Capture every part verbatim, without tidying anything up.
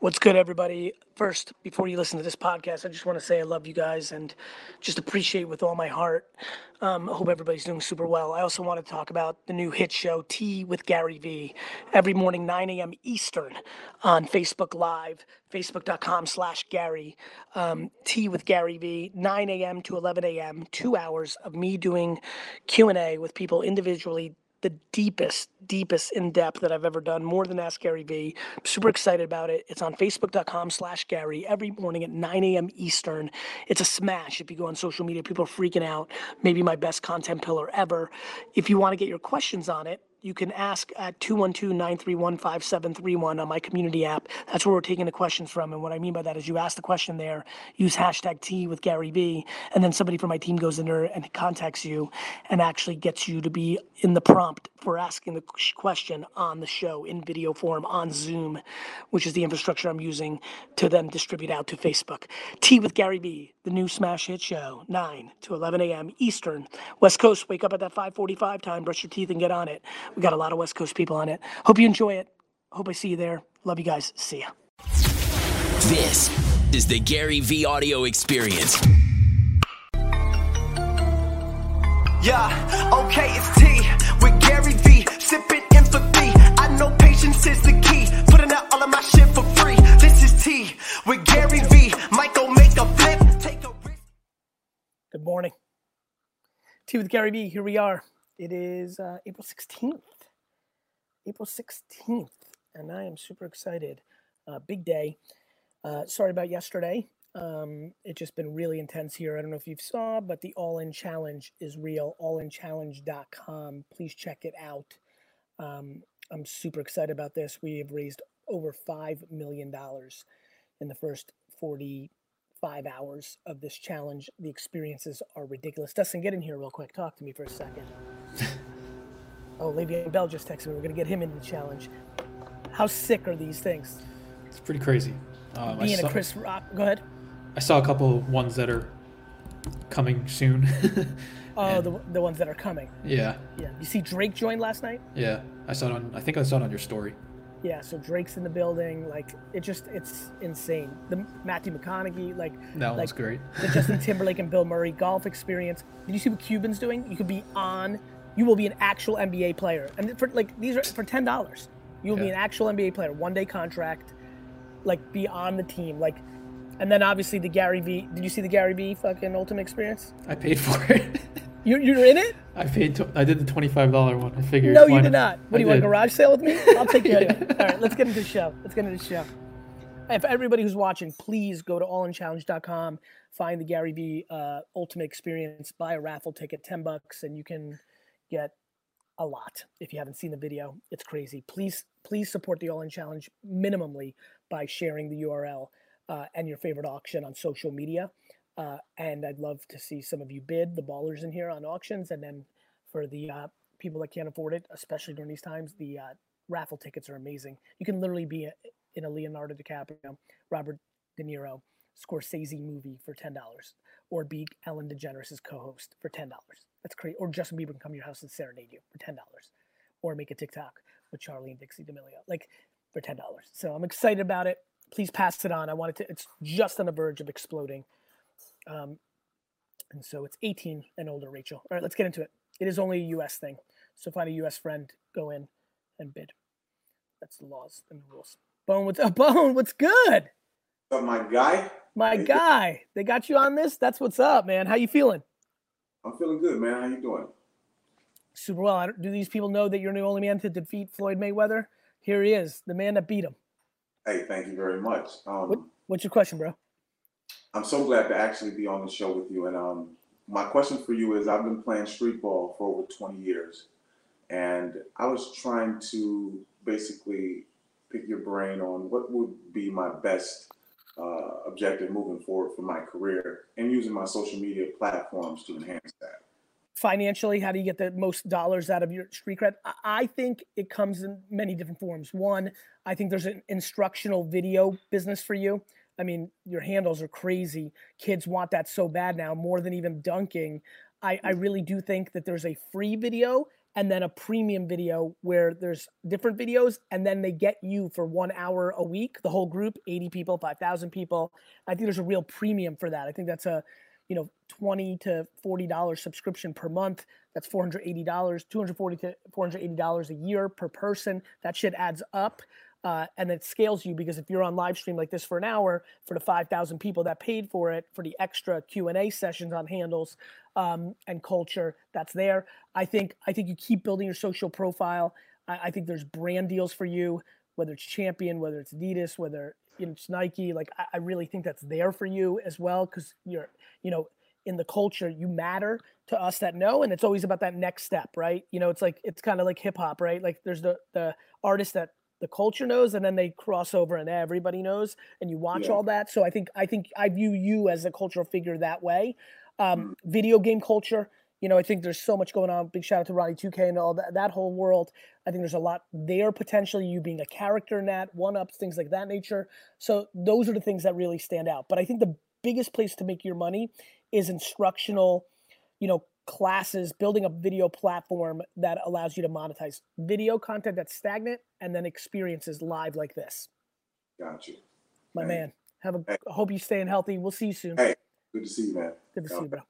What's good, everybody? First, before you listen to this podcast, I just want to say I love you guys and just appreciate with all my heart. Um, I hope everybody's doing super well. I also want to talk about the new hit show, Tea with Gary Vee, every morning, nine a.m. Eastern on Facebook Live, facebook.com slash Gary. Um, Tea with Gary Vee, nine a.m. to eleven a.m., two hours of me doing Q and A with people individually, the deepest, deepest in depth that I've ever done, more than Ask Gary Vee. I'm super excited about it. It's on facebook.com slash Gary every morning at nine a.m. Eastern. It's a smash. If you go on social media, people are freaking out. Maybe my best content pillar ever. If you want to get your questions on it, you can ask at two one two, nine three one, five seven three one on my community app. That's where we're taking the questions from. And what I mean by that is you ask the question there, use hashtag T with Gary Vee, and then somebody from my team goes in there and contacts you and actually gets you to be in the prompt for asking the question on the show in video form on Zoom, which is the infrastructure I'm using to then distribute out to Facebook. Tea with Gary Vee, the new smash hit show, nine to eleven a.m. Eastern. West Coast, wake up at that five forty-five time, brush your teeth and get on it. We got a lot of West Coast people on it. Hope you enjoy it. Hope I see you there. Love you guys. See ya. This is the Gary Vee audio experience. Yeah, okay, it's T with Gary Vee, sipping empathy. I know patience is the key, putting out all of my shit for free. This is T with Gary Vee, might go make a flip, take a risk. Good morning. Tea with Gary Vee, here we are. It is uh, April sixteenth. April sixteenth, and I am super excited. Uh, big day. Uh, sorry about yesterday. Um, it's just been really intense here. I don't know if you saw, but the All In Challenge is real, all in challenge dot com. Please check it out. Um, I'm super excited about this. We have raised over five million dollars in the first forty-five hours of this challenge. The experiences are ridiculous. Dustin, get in here real quick. Talk to me for a second. Oh, Le'Veon Bell just texted me. We're going to get him into the challenge. How sick are these things? It's pretty crazy. Um, Being I saw, a Chris Rock. Go ahead. I saw a couple ones that are coming soon. Oh, And- the the ones that are coming. yeah, Yeah. You see Drake joined last night? yeah. I saw it on. I think I saw it on your story. Yeah, so Drake's in the building. Like, it just, it's insane. The Matthew McConaughey, like, That one like was great. the Justin Timberlake and Bill Murray golf experience. Did you see what Cuban's doing? You could be on, you will be an actual N B A player. And for, like, these are for ten dollars. You will be Yeah. an actual N B A player, one day contract, like, be on the team. Like, and then obviously the Gary Vee, did you see the Gary Vee fucking Ultimate Experience? I paid for it. You, you're in it? I paid. To, I did the twenty-five dollar one. I figured. No, why you did not. What I do you want, a did. garage sale with me? I'll take care of it. All right, let's get into the show. Let's get into the show. If everybody who's watching, please go to all in challenge dot com, find the Gary Vee uh, Ultimate Experience, buy a raffle ticket, ten bucks, and you can get a lot. If you haven't seen the video, it's crazy. Please, please support the All In Challenge minimally by sharing the U R L uh, and your favorite auction on social media. Uh, and I'd love to see some of you bid, the ballers in here, on auctions. And then for the uh, people that can't afford it, especially during these times, the uh, raffle tickets are amazing. You can literally be a, in a Leonardo DiCaprio, Robert De Niro, Scorsese movie for ten dollars, or be Ellen DeGeneres' co-host for ten dollars. That's crazy. Or Justin Bieber can come to your house and serenade you for ten dollars, or make a TikTok with Charlie and Dixie D'Amelio, like for ten dollars. So I'm excited about it. Please pass it on. I want it to, it's just on the verge of exploding. Um, and so it's eighteen and older, Rachel. All right, let's get into it. It is only a U S thing. So find a U S friend, go in and bid. That's the laws and the rules. Bone, what's up? Bone, what's good? What's up, my guy? My guy. They got you on this? That's what's up, man. How you feeling? I'm feeling good, man. How you doing? Super well. I don't- Do these people know that you're the only man to defeat Floyd Mayweather? Here he is, the man that beat him. Hey, thank you very much. Um, What, what's your question, bro? I'm so glad to actually be on the show with you. And um, my question for you is, I've been playing street ball for over twenty years, and I was trying to basically pick your brain on what would be my best uh, objective moving forward for my career, and using my social media platforms to enhance that. Financially, how do you get the most dollars out of your street cred? I- I think it comes in many different forms. One, I think there's an instructional video business for you. I mean, your handles are crazy. Kids want that so bad now, more than even dunking. I, I really do think that there's a free video and then a premium video where there's different videos, and then they get you for one hour a week, the whole group, eighty people, five thousand people. I think there's a real premium for that. I think that's a, you know, twenty to forty dollars subscription per month. That's four hundred eighty dollars, two hundred forty to four hundred eighty dollars a year per person. That shit adds up. Uh, and it scales you, because if you're on live stream like this for an hour, for the five thousand people that paid for it, for the extra Q and A sessions on handles um, and culture that's there, I think I think you keep building your social profile. I, I think there's brand deals for you, whether it's Champion, whether it's Adidas, whether you know, it's Nike. Like I, I really think that's there for you as well, because you're, you know, in the culture, you matter to us that know, and it's always about that next step, right? You know, it's like it's kind of like hip hop, right? Like there's the the artist that the culture knows, and then they cross over and everybody knows, and you watch Yeah. all that. So I think I think I view you as a cultural figure that way. Um, video game culture, you know, I think there's so much going on. Big shout out to Ronnie two K and all that that whole world. I think there's a lot there potentially. You being a character in that, one ups, things like that nature. So those are the things that really stand out. But I think the biggest place to make your money is instructional, you know, classes, building a video platform that allows you to monetize video content that's stagnant, and then experiences live like this. Got you. My Hey. man, have a, Hey. I hope you're staying healthy. We'll see you soon. Hey, good to see you, man. Good to see you, bro.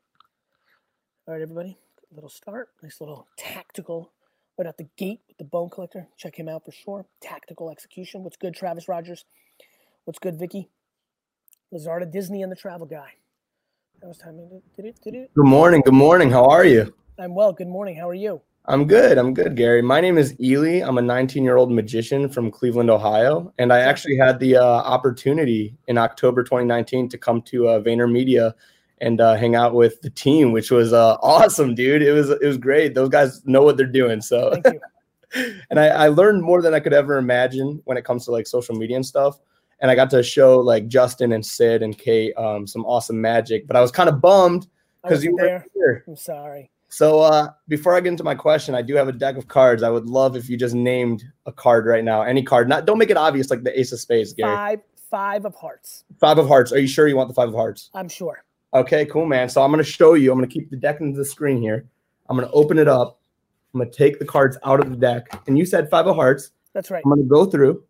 All right, everybody, a little start, nice little tactical, right out the gate with the Bone Collector. Check him out for sure. Tactical execution. What's good, Travis Rogers? What's good, Vicky? Lazarda Disney and the Travel Guy. That was time. Did it? Did it? Good morning. Good morning. How are you? I'm well. Good morning. How are you? I'm good. I'm good, Gary. My name is Ely. I'm a nineteen-year-old magician from Cleveland, Ohio, and I actually had the uh, opportunity in October twenty nineteen to come to uh, VaynerMedia and uh, hang out with the team, which was uh, awesome, dude. It was it was great. Those guys know what they're doing. So, Thank you. and I, I learned more than I could ever imagine when it comes to like social media and stuff. And I got to show like Justin and Sid and Kate um, some awesome magic, but I was kind of bummed I because you wasn't were there. here. I'm sorry. So uh, before I get into my question, I do have a deck of cards. I would love if you just named a card right now, any card. Not don't make it obvious like the Ace of Spades, Gary. Five, five of hearts. Five of Hearts. Are you sure you want the Five of Hearts? I'm sure. Okay, cool, man. So I'm going to show you. I'm going to keep the deck into the screen here. I'm going to open it up. I'm going to take the cards out of the deck. And you said Five of Hearts. That's right. I'm going to go through.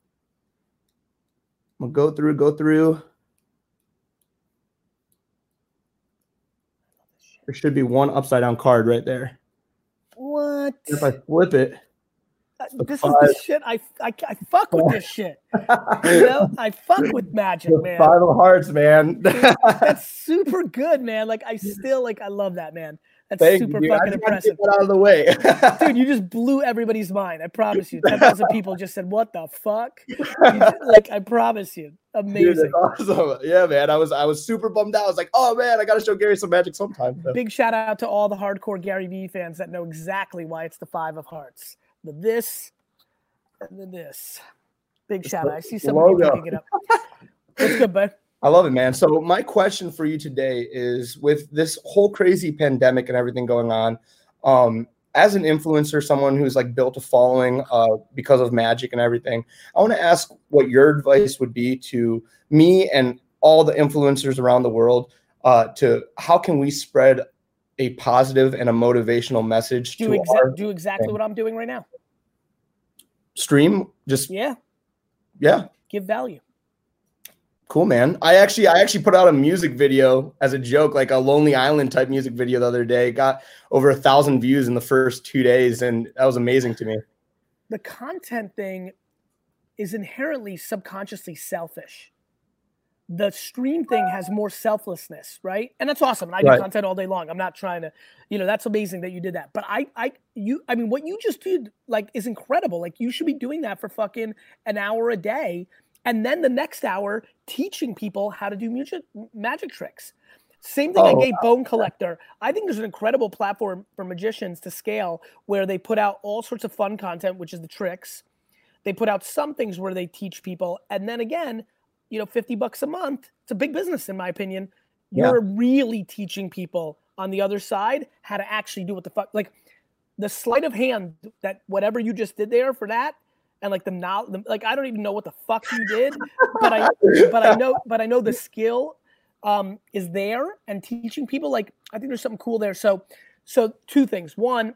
I'm going to go through, go through. There should be one upside down card right there. What? If I flip it, Uh, This is five. the shit. I, I, I fuck with this shit. You know, I fuck with magic, the man. Five of Hearts, man. That's super good, man. Like I still like I love that, man. That's Thank super you, dude. I fucking just had to impressive. get that out of the way. Dude, you just blew everybody's mind. I promise you. ten thousand people just said, what the fuck? You just- like, I promise you. Dude, Amazing. that's awesome. Yeah, man. I was I was super bummed out. I was like, oh man, I gotta show Gary some magic sometime. So, Big shout out to all the hardcore Gary Vee fans that know exactly why it's the Five of Hearts. The this and the this. Big shout out. I see some of you logo. picking it up. What's good, bud? I love it, man. So my question for you today is, with this whole crazy pandemic and everything going on, um, as an influencer, someone who's like built a following uh, because of magic and everything, I want to ask what your advice would be to me and all the influencers around the world uh, to how can we spread a positive and a motivational message Do, to exa- our do exactly what I'm doing right now. stream? Just Yeah. yeah. Give value. Cool, man. I actually I actually put out a music video as a joke, like a Lonely Island type music video the other day. It got over a thousand views in the first two days, and that was amazing to me. The content thing is inherently subconsciously selfish. The stream thing has more selflessness, right? And that's awesome. And I do Right. content all day long. I'm not trying to, you know, that's amazing that you did that. But I, I, you, I mean, what you just did, like, is incredible. Like, you should be doing that for fucking an hour a day, and then the next hour teaching people how to do music, magic tricks. Same thing I Oh, gave Bone Collector. I think there's an incredible platform for magicians to scale where they put out all sorts of fun content, which is the tricks. They put out some things where they teach people. And then again, you know, fifty bucks a month, it's a big business in my opinion. You're really teaching people on the other side how to actually do what the fuck, like the sleight of hand that whatever you just did there for that. And like the knowledge, like I don't even know what the fuck you did, but I, but I know, but I know the skill um, is there, and teaching people. Like I think there's something cool there. So, so two things. One,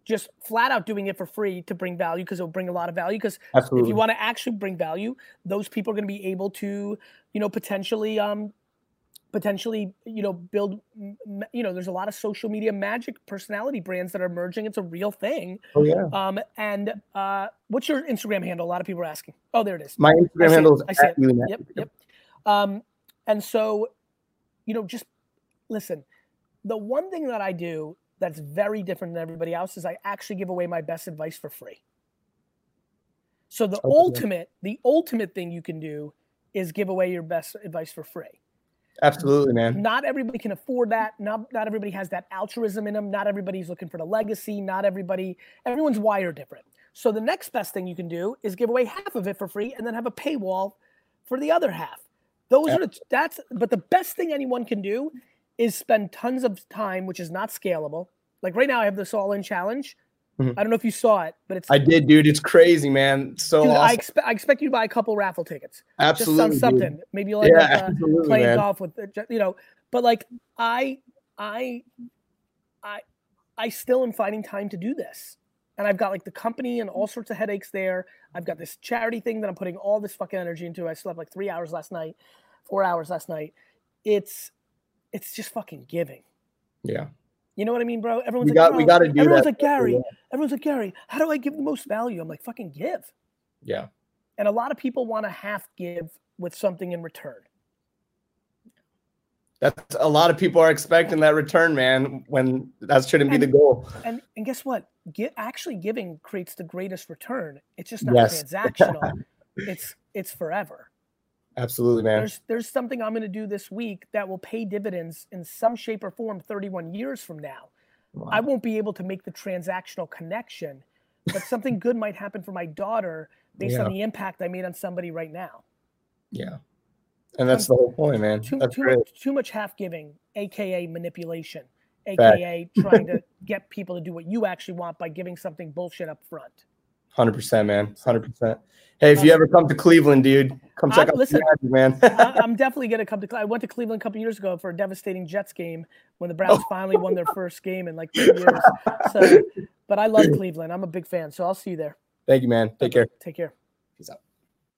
just flat out doing it for free to bring value because it'll bring a lot of value. Because if Absolutely. you want to actually bring value, those people are going to be able to, you know, potentially, um, potentially, you know, build, m- you know, there's a lot of social media magic personality brands that are emerging. It's a real thing. Oh yeah. Um, and uh, what's your Instagram handle? A lot of people are asking. Oh, there it is. My I Instagram see handle it. is I see at it. Unet. Yep, yep. Um, and so, you know, just listen. The one thing that I do that's very different than everybody else is I actually give away my best advice for free. So the Okay. ultimate, the ultimate thing you can do is give away your best advice for free. Absolutely, man. Not everybody can afford that. Not not everybody has that altruism in them. Not everybody's looking for the legacy. Not everybody, everyone's wired different. So the next best thing you can do is give away half of it for free and then have a paywall for the other half. Those are the, that's, but the best thing anyone can do is spend tons of time, which is not scalable. Like right now I have this all-in challenge. Mhm. I don't know if you saw it, but it's, I did, dude. It's crazy, man. So dude, I awesome. expect, I expect you to buy a couple raffle tickets. Absolutely, Just on dude. something. Maybe you'll end Yeah, up uh, absolutely, playing man. golf with, uh, you know, but like I, I, I, I still am finding time to do this. And I've got like the company and all sorts of headaches there. I've got this charity thing that I'm putting all this fucking energy into. I slept like three hours last night, four hours last night. It's, it's just fucking giving. Yeah. You know what I mean, bro? Everyone's We like, got- we bro, gotta do everyone's that. like, Gary, Yeah. everyone's like, Gary, how do I give the most value? I'm like, fucking give. Yeah. And a lot of people want to half give with something in return. That's a lot of people are expecting that return, man, when that shouldn't be And- the goal. And and guess what? Get, actually giving creates the greatest return. It's just not Yes. transactional. it's it's forever. Absolutely, man. There's there's something I'm going to do this week that will pay dividends in some shape or form thirty-one years from now. Wow. I won't be able to make the transactional connection, but something good might happen for my daughter based on Yeah. the impact I made on somebody right now. Yeah. And that's the whole point, man. Too, That's too great. much too much half giving, aka manipulation, aka trying to get people to do what you actually want by giving something bullshit up front. one hundred percent, man. one hundred percent. Hey, if you ever come to Cleveland, dude, come check Uh, out listen, the Magic, man. I, I'm definitely going to come to. Cle- I went to Cleveland a couple years ago for a devastating Jets game when the Browns finally won their first game in like two years. So, but I love Cleveland. I'm a big fan. So I'll see you there. Thank you, man. Take care. Take care. Peace out.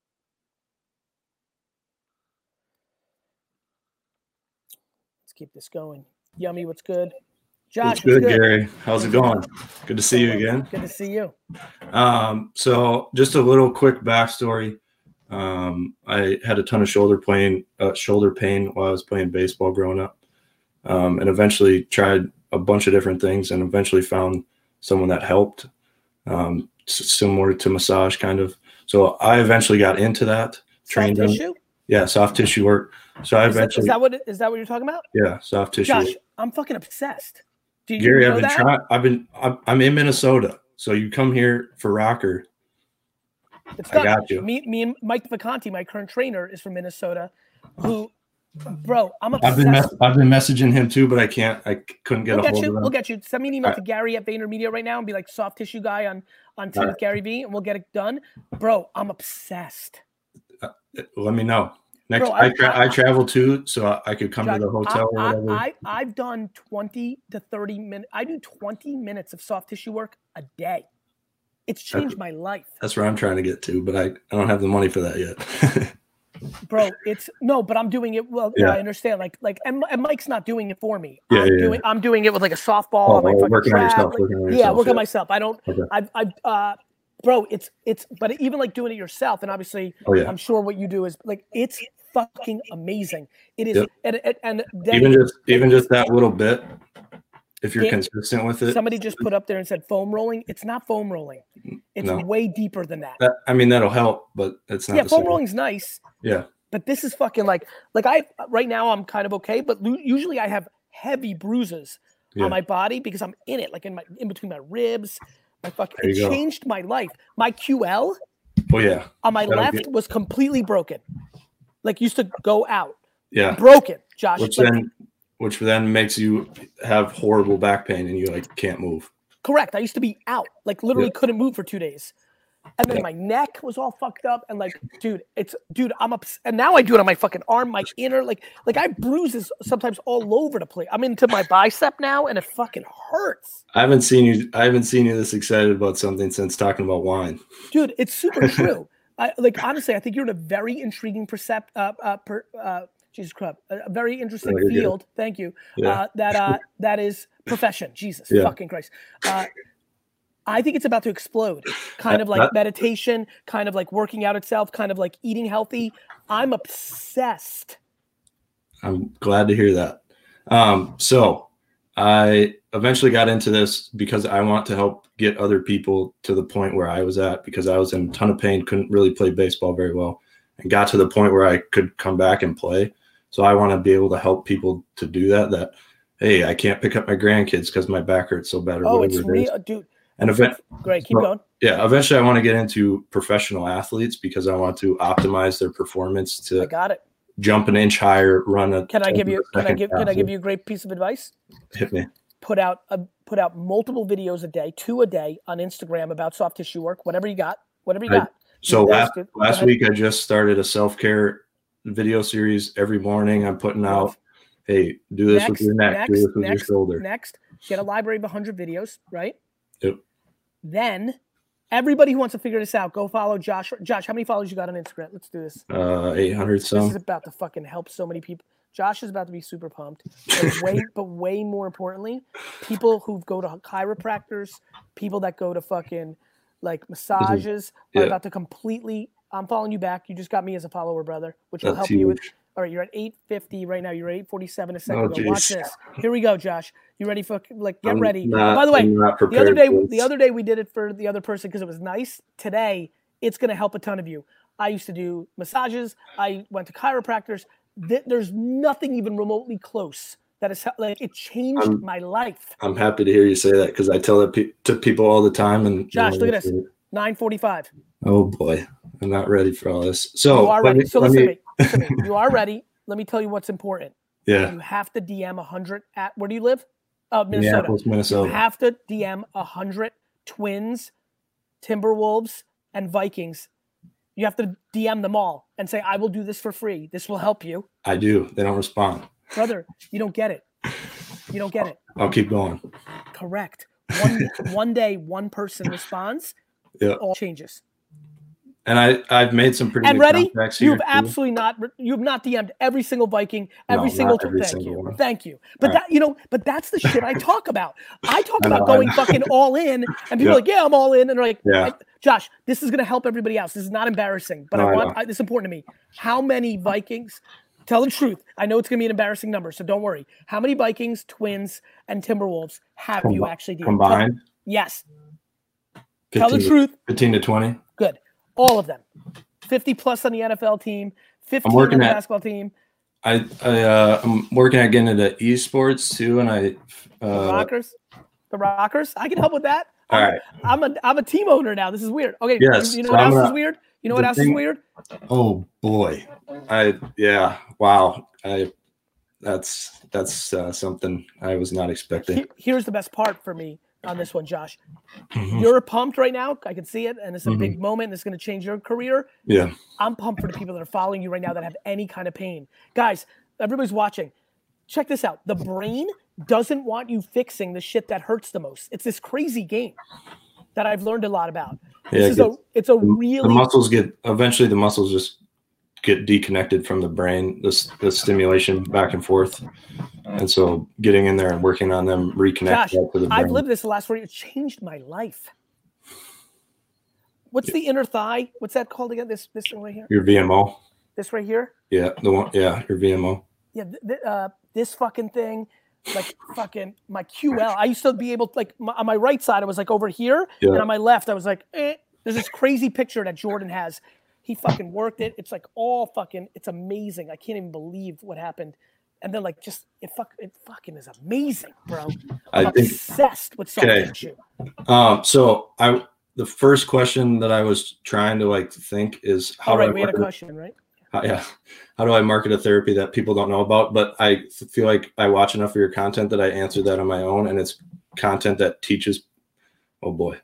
Let's keep this going. Yummy, what's good? Josh, What's what's good, Gary? How's it going? Good to see you again. Good to see you. Um, so just a little quick backstory. Um, I had a ton of shoulder pain, uh, shoulder pain while I was playing baseball growing up, um, and eventually tried a bunch of different things, and eventually found someone that helped, um, s- similar to massage, kind of. So I eventually got into that. Soft Trained them. tissue? Yeah, soft tissue work. So I Is that, eventually, is that what is that what you're talking about? yeah, soft tissue. Josh, work. I'm fucking obsessed. Do you Gary, know I've been that? trying. I've been. I'm, I'm in Minnesota, so you come here for Rocker. It's I done. got you. Me, me and Mike Vacanti, my current trainer, is from Minnesota. Who, bro, I'm obsessed. I've been. Mes- I've been messaging him too, but I can't. I couldn't get We'll a get hold you. of him. We'll get you. Send me an email All to Gary at VaynerMedia right now and be like soft tissue guy on on T All with right. Gary V, and we'll get it done, bro. I'm obsessed. Let me know. Next, Bro, I I- tra- I, travel too, so I, I could come Josh, to the hotel or I, whatever. I, I, I've done twenty to thirty minutes. I do twenty minutes of soft tissue work a day. It's changed my life, That's where I'm trying to get to, but I, I don't have the money for that yet. bro. It's no, but I'm doing it. Well, Yeah. I understand. Like, like, and, and Mike's not doing it for me. Yeah, I'm yeah, doing, I'm doing it with like a softball. Oh, on my oh, fucking working on trap, yourself, like- working on yeah, yourself, work on yeah. myself. I don't. Okay. I've, I've, uh, bro. It's, it's, but even like doing it yourself, and obviously, Oh, yeah. I'm sure what you do is like it's fucking amazing. It is, Yep. and, and, and then even just even just that little bit, if you're Yeah. consistent with it. somebody just put up there and said foam rolling. It's not foam rolling. It's No. way deeper than that. That, I mean, that'll help, but it's not Yeah, the foam same. rolling's nice, Yeah, but this is fucking like like I right now I'm kind of okay, but lu- usually I have heavy bruises Yeah. on my body because I'm in it, like in my in between my ribs. My fuck, There it you go. changed my life. My Q L oh yeah, on my That'll left get- was completely broken, like used to go out, yeah. broken. Josh, Which like, then, which then makes you have horrible back pain and you like can't move. correct. I used to be out, like literally Yeah. couldn't move for two days. And then my neck was all fucked up. And like, dude, it's dude, I'm up. And now I do it on my fucking arm, my inner, like, like I have bruises sometimes all over the place. I'm into my bicep now, and it fucking hurts. I haven't seen you. I haven't seen you this excited about something since talking about wine. Dude, it's super true. I like honestly, I think you're in a very intriguing percept. Uh, uh, per, uh, Jesus Christ, a very interesting oh, field. Good. Thank you. Yeah. Uh, that uh, that is profession. Jesus yeah. fucking Christ. Uh, I think it's about to explode. Kind of like that, meditation, kind of like working out itself, kind of like eating healthy. I'm obsessed. I'm glad to hear that. Um, so I eventually got into this because I want to help get other people to the point where I was at, because I was in a ton of pain, couldn't really play baseball very well, and got to the point where I could come back and play. So I want to be able to help people to do that, that, hey, I can't pick up my grandkids because my back hurts so bad. Or oh, it's it real, dude. And event, great, keep well, going. Yeah, eventually I want to get into professional athletes because I want to optimize their performance to I got it. jump an inch higher, run a. Can I give you? Can I give? Can I give you a great piece of advice? Hit me. Put out a, put out multiple videos a day, two a day on Instagram about soft tissue work. Whatever you got, whatever you I, got. So you last last week I just started a self care video series every morning. I'm putting out, hey, do this next, with your neck, next, do this with next, your shoulder. Next, get a library of one hundred videos, right? Yep. Then, everybody who wants to figure this out, go follow Josh. Josh, how many followers you got on Instagram? Let's do this. Uh, eight hundred some. This is about to fucking help so many people. Josh is about to be super pumped. But way, but way more importantly, people who go to chiropractors, people that go to fucking like massages yeah. are about to completely. I'm following you back. You just got me as a follower, brother, which will That's help huge. you with. All right, you're at eight fifty right now. You're at eight forty-seven a second Oh, ago. geez. Watch this. Here we go, Josh. You ready for like get I'm ready? not, By the way, the other day, the other day we did it for the other person because it was nice. Today, it's going to help a ton of you. I used to do massages. I went to chiropractors. There's nothing even remotely close that is like it changed I'm, my life. I'm happy to hear you say that because I tell that pe- to people all the time. And Josh, look at this. nine forty-five. Oh boy, I'm not ready for all this. So you are ready. Me, so listen, me... to me. listen to me. You are ready. Let me tell you what's important. Yeah. You have to D M one hundred at, where do you live? Uh, Minnesota. Minnesota. You have to D M one hundred Twins, Timberwolves, and Vikings. You have to D M them all and say, I will do this for free. This will help you. I do. They don't respond. Brother, you don't get it. You don't get it. I'll keep going. Correct. One, one day, one person responds. Yeah. All changes. And I, I've made some pretty and good ready. contacts You've here, absolutely not. You have not D M'd every single Viking, every no, single. Every thank single you, one. thank you. But all that right. you know, but that's the shit I talk about. I talk I about know, going fucking all in, and people yeah. are like, yeah, I'm all in, and they're like, yeah. Josh, this is gonna help everybody else. This is not embarrassing, but no, I want I I, this is important to me. How many Vikings? Tell the truth. I know it's gonna be an embarrassing number, so don't worry. How many Vikings, Twins, and Timberwolves have Com- you actually D M'd? combined? Tell, yes. Tell the truth. Fifteen to twenty. Good. All of them. fifty plus on the N F L team, fifteen on the at, basketball team. I, I uh, I'm working at getting into esports too, and I uh, the Rockers, the Rockers. I can help with that. All I'm, right, I'm a I'm a team owner now. This is weird. Okay, yes, you, you know so what I'm else gonna, is weird? You know what else thing, is weird? Oh boy, I yeah, wow, I that's that's uh, something I was not expecting. He, here's the best part for me on this one, Josh. Mm-hmm. You're pumped right now. I can see it, and it's a mm-hmm. big moment. It's going to change your career. Yeah, I'm pumped for the people that are following you right now that have any kind of pain. Guys, everybody's watching. Check this out. The brain doesn't want you fixing the shit that hurts the most. It's this crazy game that I've learned a lot about. This yeah, is a it's a really the muscles get eventually the muscles just get deconnected from the brain, the, the stimulation back and forth. And so getting in there and working on them, reconnect Josh, that to the brain. I've lived this the last four years. It changed my life. What's the inner thigh? What's that called again? This this thing right here? Your V M O. This right here? Yeah, the one. Yeah, your V M O. Yeah, th- th- uh, this fucking thing, like fucking my Q L. I used to be able to, like, my, on my right side, I was like over here. Yeah. And on my left, I was like, eh. There's this crazy picture that Jordan has. He fucking worked it. It's like all fucking, it's amazing. I can't even believe what happened. And then like just, it, fuck, it fucking is amazing, bro. I'm I think, obsessed with soft okay. tissue. Um, so I, the first question that I was trying to like think is how All right, do I we had a market, question, right? how, yeah. How do I market a therapy that people don't know about? But I feel like I watch enough of your content that I answer that on my own, and it's content that teaches, oh boy,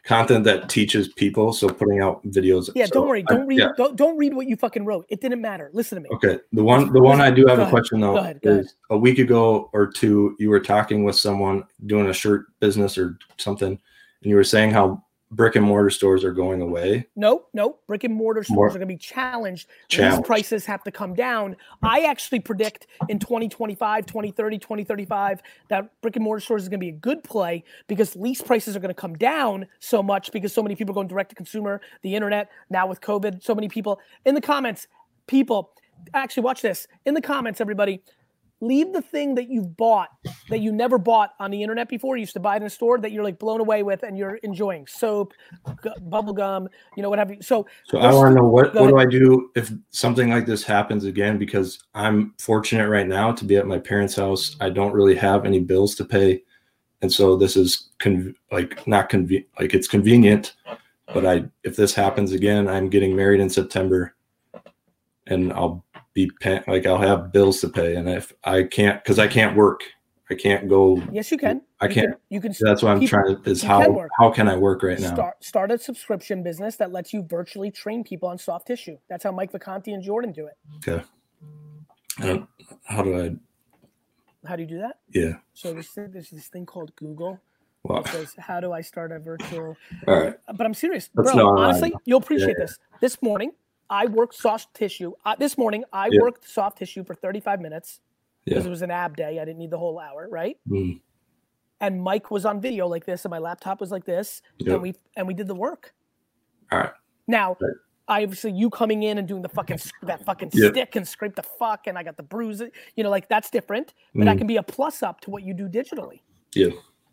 content that teaches people. So putting out videos. Yeah, so don't worry. Don't I, read. yeah. Don't, don't read what you fucking wrote. It didn't matter. Listen to me. Okay. The one, the one I do have Go a ahead. question though Go ahead. Go is ahead. a week ago or two, you were talking with someone doing a shirt business or something, and you were saying how brick and mortar stores are going away. No, no. Brick and mortar stores More- are going to be challenged. Challenged. These prices have to come down. I actually predict in twenty twenty-five, twenty thirty, twenty thirty-five that brick and mortar stores is going to be a good play because lease prices are going to come down so much because so many people are going direct to consumer, the internet, now with COVID, so many people. In the comments, people, actually watch this. In the comments, everybody, leave the thing that you've bought that you never bought on the internet before. You used to buy it in a store that you're like blown away with and you're enjoying. Soap, gu- bubble gum, you know, what have you. So, So I want to know what, Go what do ahead. I do if something like this happens again? Because I'm fortunate right now to be at my parents' house. I don't really have any bills to pay. And so this is con- like not convenient, like it's convenient, but I, if this happens again, I'm getting married in September and I'll be pay- like, I'll have bills to pay. And if I can't, cause I can't work, I can't go. yes, you can. I You can't. can, you can That's what I'm people- trying to, is you can how, work. how can I work right now? Start, start a subscription business that lets you virtually train people on soft tissue. That's how Mike Vacanti and Jordan do it. Okay. I don't, how do I, How do you do that? yeah. So there's, there's this thing called Google. Well, It says, how do I start a virtual? all right. But I'm serious, That's bro. not right. Honestly, you'll appreciate Yeah. this. This morning, I worked soft tissue. Uh, this morning, I Yeah. worked soft tissue for thirty-five minutes because Yeah. it was an ab day. I didn't need the whole hour, right? Mm. And Mike was on video like this, and my laptop was like this, Yep. and we and we did the work. All right. Now, Right. obviously, you coming in and doing the fucking that fucking Yep. stick and scrape the fuck, and I got the bruises. You know, like that's different. But I Mm. can be a plus up to what you do digitally. Yeah.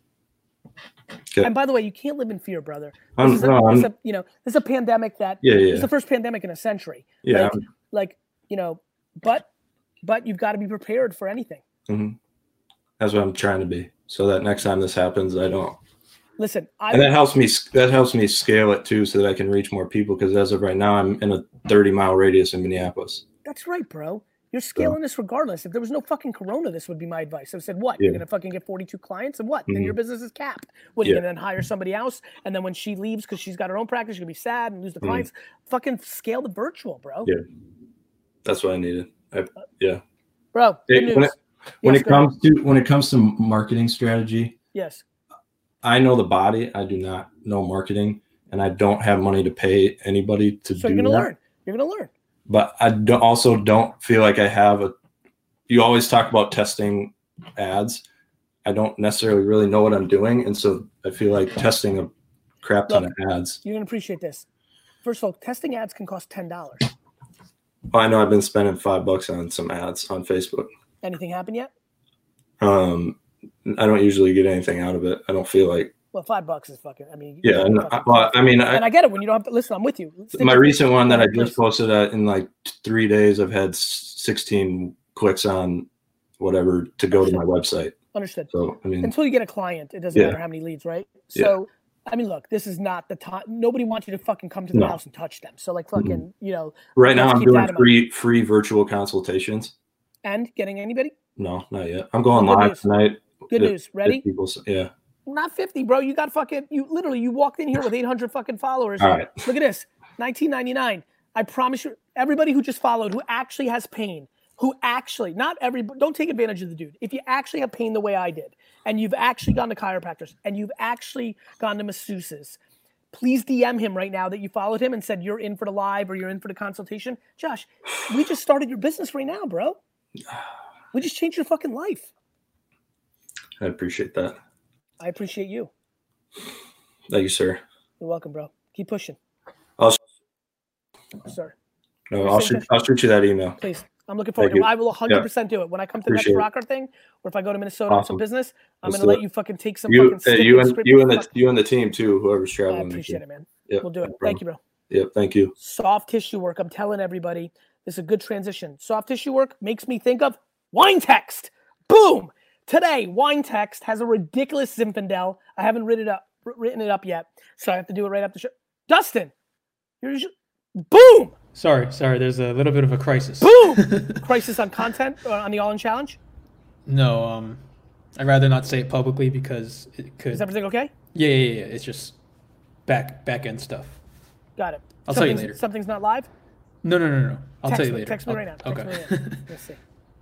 Okay. And by the way, you can't live in fear, brother. This I'm, is a, no, this is I'm, a- you know, this is a pandemic that yeah, yeah, it's the first pandemic in a century. yeah. Like, like you know, but but you've got to be prepared for anything. Mhm. That's what I'm trying to be, so that next time this happens, I don't. Listen, I And that helps me. That helps me scale it too, so that I can reach more people. Because as of right now, I'm in a thirty mile radius in Minneapolis. that's right, bro. You're scaling this regardless. If there was no fucking corona, this would be my advice. I said, what? Yeah. You're gonna fucking get forty-two clients, and what? Then Mhm. your business is capped. What? You're Yeah. gonna then hire somebody else, and then when she leaves because she's got her own practice, you're gonna be sad and lose the Mhm. clients. Fucking scale the virtual, bro. Yeah. That's what I needed. I, yeah. Bro, Hey, good news. when it, when Yes, it go ahead. comes to when it comes to marketing strategy, Yes. I know the body. I do not know marketing, and I don't have money to pay anybody to So do you're gonna that. learn. You're gonna learn. But I don't, also don't feel like I have a. You always talk about testing ads. I don't necessarily really know what I'm doing, and so I feel like testing a crap ton Look. of ads. You're gonna appreciate this. First of all, testing ads can cost ten dollars. Well, I know I've been spending five bucks on some ads on Facebook. Anything happen yet? Um, I don't usually get anything out of it. I don't feel like. Well, five bucks is fucking. I mean, Yeah, and I, well, I mean, I, and I get it when you don't have to listen. I'm with you. Stick my with me. recent one that I Please. just posted uh, in like three days, I've had sixteen clicks on whatever to go to my website. Understood. So I mean, Until you get a client, it doesn't Yeah. matter how many leads, right? Yeah. So, I mean, look, this is not the time. Nobody wants you to fucking come to the No. house and touch them. So, like, fucking, you know, right now let's I'm keep doing that in mind. free free virtual consultations. And getting anybody? No, not yet. I'm going Good live news. tonight. Good If- news. Ready? if people s- yeah. Not fifty, bro. You got fucking. You literally you walked in here with eight hundred fucking followers. All right. Look at this, nineteen ninety-nine. I promise you, everybody who just followed, who actually has pain, who actually not every. Don't take advantage of the dude. If you actually have pain the way I did, and you've actually gone to chiropractors, and you've actually gone to masseuses, please D M him right now that you followed him and said you're in for the live or you're in for the consultation. Josh, we just started your business right now, bro. We just changed your fucking life. I appreciate that. I appreciate you. Thank you, sir. You're welcome, bro. Keep pushing, I'll sir. no, I'll shoot I'll shoot you that email. Please. I'm looking forward Thank to it. you. I will one hundred percent do it. When I come to the next Appreciate it. rocker thing, or if I go to Minnesota on some Awesome. business, I'm Let's going to do let it. you fucking take some You, fucking uh, stick you and and script you the and the fuck- you and the team too. Whoever's I traveling. with appreciate you. it, man. Yep, We'll do no it. problem. Thank you, bro. Yep, thank you. Soft tissue work. I'm telling everybody, this is a good transition. Soft tissue work makes me think of Wine Text. Boom! Today, Wine Text has a ridiculous Zinfandel. I haven't written it up, written it up yet, so I have to do it right after the show. Dustin, you're usually, boom, Sorry, sorry. There's a little bit of a crisis. boom. Crisis on content uh, on the All In Challenge. No, um, I'd rather not say it publicly because it could. Is everything okay? Yeah, yeah, yeah. It's just back back end stuff. Got it. I'll tell you Something's- later. Something's not live? No, no, no, no. I'll Text tell you me, later. Text me I'll- right now. Text okay. me right now. Let's see.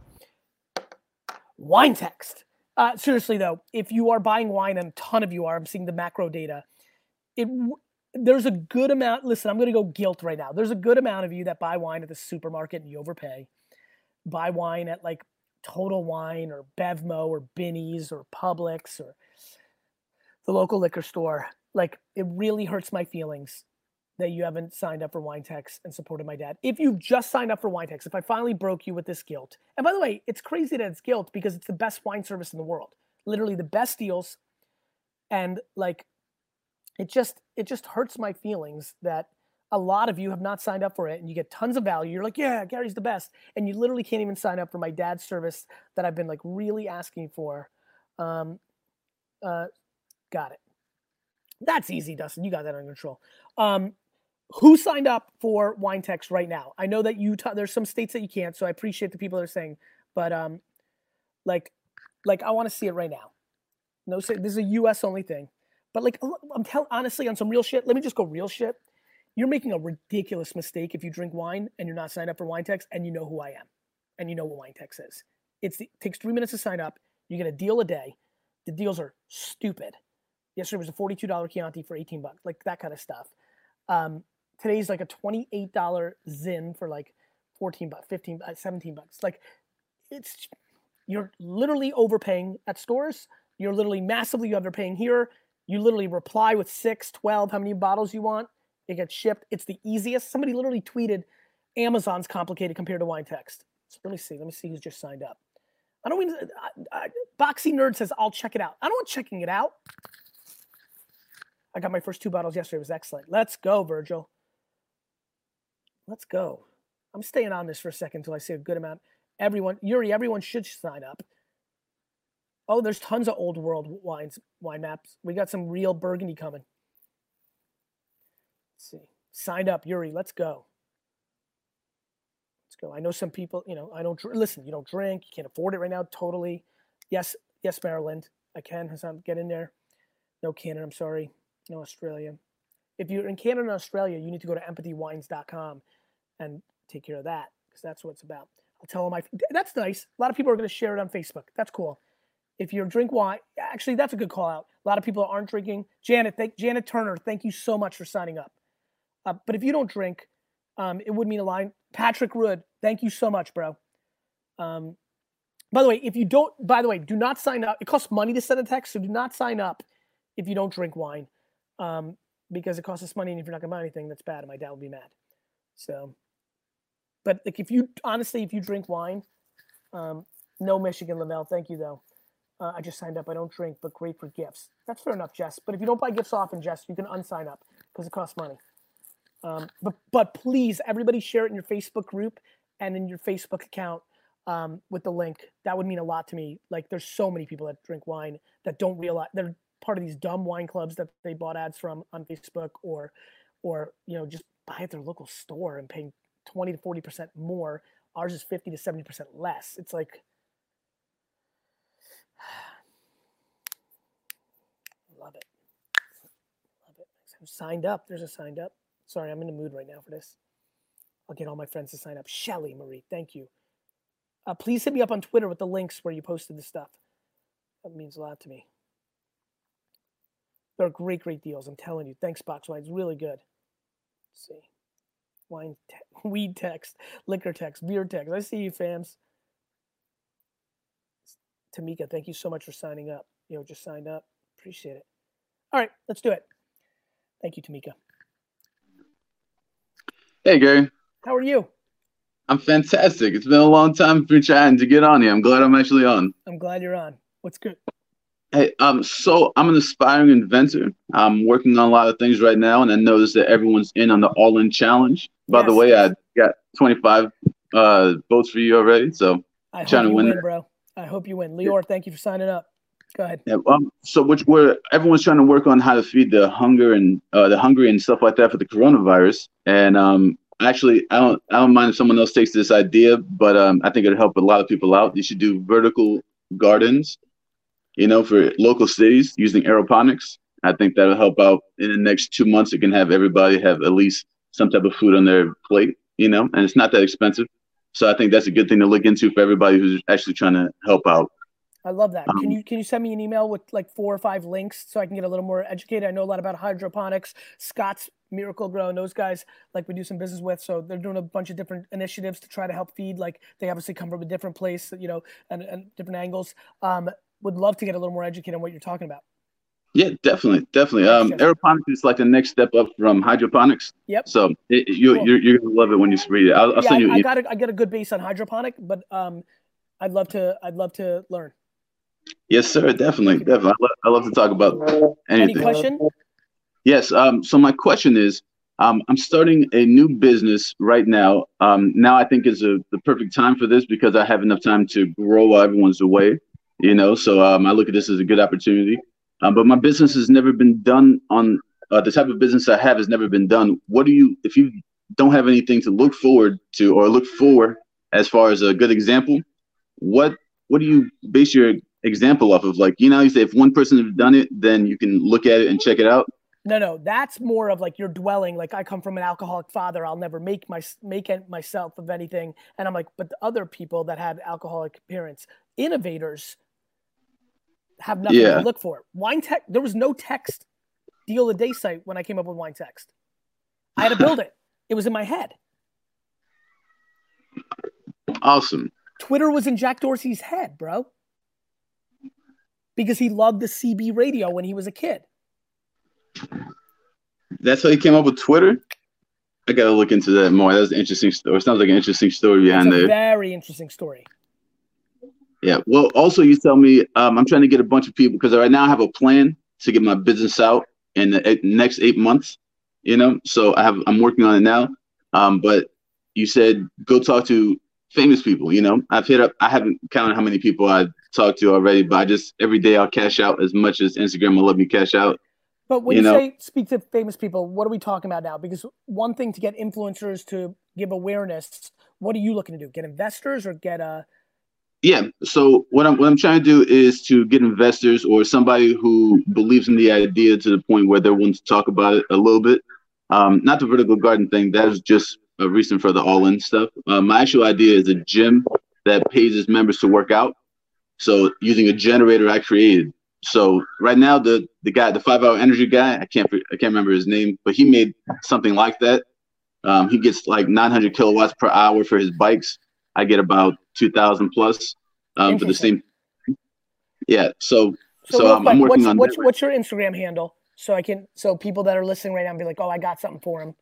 Wine text. Uh, seriously though, if you are buying wine, and a ton of you are, I'm seeing the macro data. It there's a good amount. Listen, I'm going to go guilt right now. There's a good amount of you that buy wine at the supermarket and you overpay. Buy wine at like Total Wine or Bevmo or Binny's or Publix or the local liquor store. Like, it really hurts my feelings that you haven't signed up for WineText and supported my dad. If you've just signed up for WineText, if I finally broke you with this guilt, and by the way, it's crazy that it's guilt because it's the best wine service in the world, literally the best deals, and like, it just it just hurts my feelings that a lot of you have not signed up for it, and you get tons of value. You're like, yeah, Gary's the best, and you literally can't even sign up for my dad's service that I've been like really asking for. Um, uh, got it. That's easy, Dustin. You got that under control. Um, who signed up for WineText right now? I know that Utah, there's some states that you can't, so I appreciate the people that are saying, but um, like, like I want to see it right now. No, say this is a U S only thing, but like I'm telling honestly on some real shit. Let me just go real shit. You're making a ridiculous mistake if you drink wine and you're not signed up for WineText and you know who I am, and you know what WineText is. It's the, it takes three minutes to sign up. You get a deal a day. The deals are stupid. Yesterday was a forty-two dollar Chianti for eighteen bucks, like that kind of stuff. Um, today's like a twenty-eight dollar Zin for like fourteen bucks, fifteen, seventeen bucks. Like, it's, you're literally overpaying at stores. You're literally massively underpaying here. You literally reply with six, twelve, how many bottles you want. It gets shipped. It's the easiest. Somebody literally tweeted, Amazon's complicated compared to WineText. So let me see. Let me see who's just signed up. I don't mean, I, I, Boxy Nerd says, I'll check it out. I don't want checking it out. I got my first two bottles yesterday. It was excellent. Let's go, Virgil. Let's go. I'm staying on this for a second until I see a good amount. Everyone, Yuri, everyone should sign up. Oh, there's tons of old world wines, wine maps. We got some real Burgundy coming. Let's see. Signed up, Yuri. Let's go. Let's go. I know some people, you know, I don't, listen, you don't drink. You can't afford it right now. Totally. Yes, yes, Maryland. I can. Hassan, get in there. No Canada, I'm sorry. No Australia. If you're in Canada and Australia, you need to go to empathy wines dot com and take care of that, because that's what it's about. I'll tell them my, that's nice. A lot of people are going to share it on Facebook. That's cool. If you drink wine, actually, that's a good call out. A lot of people aren't drinking. Janet, thank, Janet Turner, thank you so much for signing up. Uh, but if you don't drink, um, it would mean a line. Patrick Rood, thank you so much, bro. Um, by the way, if you don't, by the way, do not sign up. It costs money to send a text, so do not sign up if you don't drink wine, um, because it costs us money, and if you're not going to buy anything, that's bad, and my dad will be mad. So, but like if you, honestly, if you drink wine, um, no Michigan, Lavelle, thank you, though. Uh, I just signed up. I don't drink, but great for gifts. That's fair enough, Jess. But if you don't buy gifts often, Jess, you can unsign up because it costs money. Um, but but please, everybody share it in your Facebook group and in your Facebook account um, with the link. That would mean a lot to me. Like, there's so many people that drink wine that don't realize they're part of these dumb wine clubs that they bought ads from on Facebook, or or you know, just buy at their local store and paying twenty to forty percent more. Ours is fifty to seventy percent less. It's like, love it. Love it. I'm signed up. There's a signed up. Sorry, I'm in the mood right now for this. I'll get all my friends to sign up. Shelly Marie, thank you. Uh, please hit me up on Twitter with the links where you posted the stuff. That means a lot to me. They're great, great deals. I'm telling you. Thanks, Box Wine. It's really good. Let's see. Wine, te- weed text, liquor text, beer text. I see you, fams. Tamika, thank you so much for signing up. You know, just signed up. Appreciate it. All right, let's do it. Thank you, Tamika. Hey, Gary. How are you? I'm fantastic. It's been a long time for trying to get on here. I'm glad I'm actually on. I'm glad you're on. What's good? Hey, um, so I'm an aspiring inventor. I'm working on a lot of things right now, and I noticed that everyone's in on the All-In Challenge. By Yes. the way, I got twenty-five uh, votes for you already, so I trying hope to you win, win, that. bro. I hope you win. Lior, thank you for signing up. Go ahead. Yeah, um, so which where everyone's trying to work on how to feed the hunger and uh, the hungry and stuff like that for the coronavirus. And um, actually, I don't I don't mind if someone else takes this idea, but um, I think it'll help a lot of people out. You should do vertical gardens, you know, for local cities using aeroponics. I think that'll help out in the next two months. It can have everybody have at least some type of food on their plate, you know, and it's not that expensive. So I think that's a good thing to look into for everybody who's actually trying to help out. I love that. Um, Can you can you send me an email with like four or five links so I can get a little more educated? I know a lot about hydroponics, Scott's Miracle Grow, and those guys like we do some business with. So they're doing a bunch of different initiatives to try to help feed. Like they obviously come from a different place, you know, and, and different angles. Um, would love to get a little more educated on what you're talking about. Yeah, definitely, definitely. Um, aeroponics is like the next step up from hydroponics. Yep. So it, you Cool. you're, you're gonna love it when you read it. I'll, I'll yeah, send you. I, I got a, I got a good base on hydroponic, but um, I'd love to I'd love to learn. Yes, sir. Definitely, definitely. I love, I love to talk about anything. Any question? Yes. Um. So my question is, um, I'm starting a new business right now. Um. Now I think is a, the perfect time for this because I have enough time to grow while everyone's away. You know. So um, I look at this as a good opportunity. Um. But my business has never been done on uh, the type of business I have has never been done. What do you, if you don't have anything to look forward to or look for as far as a good example, what what do you base your example off of? Like, you know, you say if one person has done it, then you can look at it and check it out. No, no, that's more of like you're dwelling. Like I come from an alcoholic father. I'll never make my make it myself of anything. And I'm like, but the other people that had alcoholic parents, innovators, have nothing Yeah. to look for. Wine tech. There was no text deal a day site when I came up with Wine Text. I had to build it. It was in my head. Awesome. Twitter was in Jack Dorsey's head, bro. Because he loved the C B radio when he was a kid. That's how you came up with Twitter? I gotta look into that more. That's an interesting story. Sounds like an interesting story behind It's a there. very interesting story. Yeah. Well, also you tell me um, I'm trying to get a bunch of people because right now I have a plan to get my business out in the eight, next eight months. You know, so I have I'm working on it now. Um, but you said go talk to famous people. You know, I've hit up. I haven't counted how many people I talked to already, but I just every day I'll cash out as much as Instagram will let me cash out. But when you, You know? say speak to famous people, what are we talking about now? Because one thing to get influencers to give awareness, what are you looking to do? Get investors or get a Yeah. So what I'm what I'm trying to do is to get investors or somebody who believes in the idea to the point where they're willing to talk about it a little bit. Um, not the vertical garden thing. That is just a reason for the all-in stuff. Uh, my actual idea is a gym that pays its members to work out. So using a generator I created. So right now the the guy, the five hour energy guy, I can't I can't remember his name, but he made something like that. Um, he gets like nine hundred kilowatts per hour for his bikes. I get about two thousand plus um, for the same. Yeah. So so, so real um, quick, I'm working what's, on what's, that. what's your Instagram handle? So I can so people that are listening right now and be like, oh, I got something for him.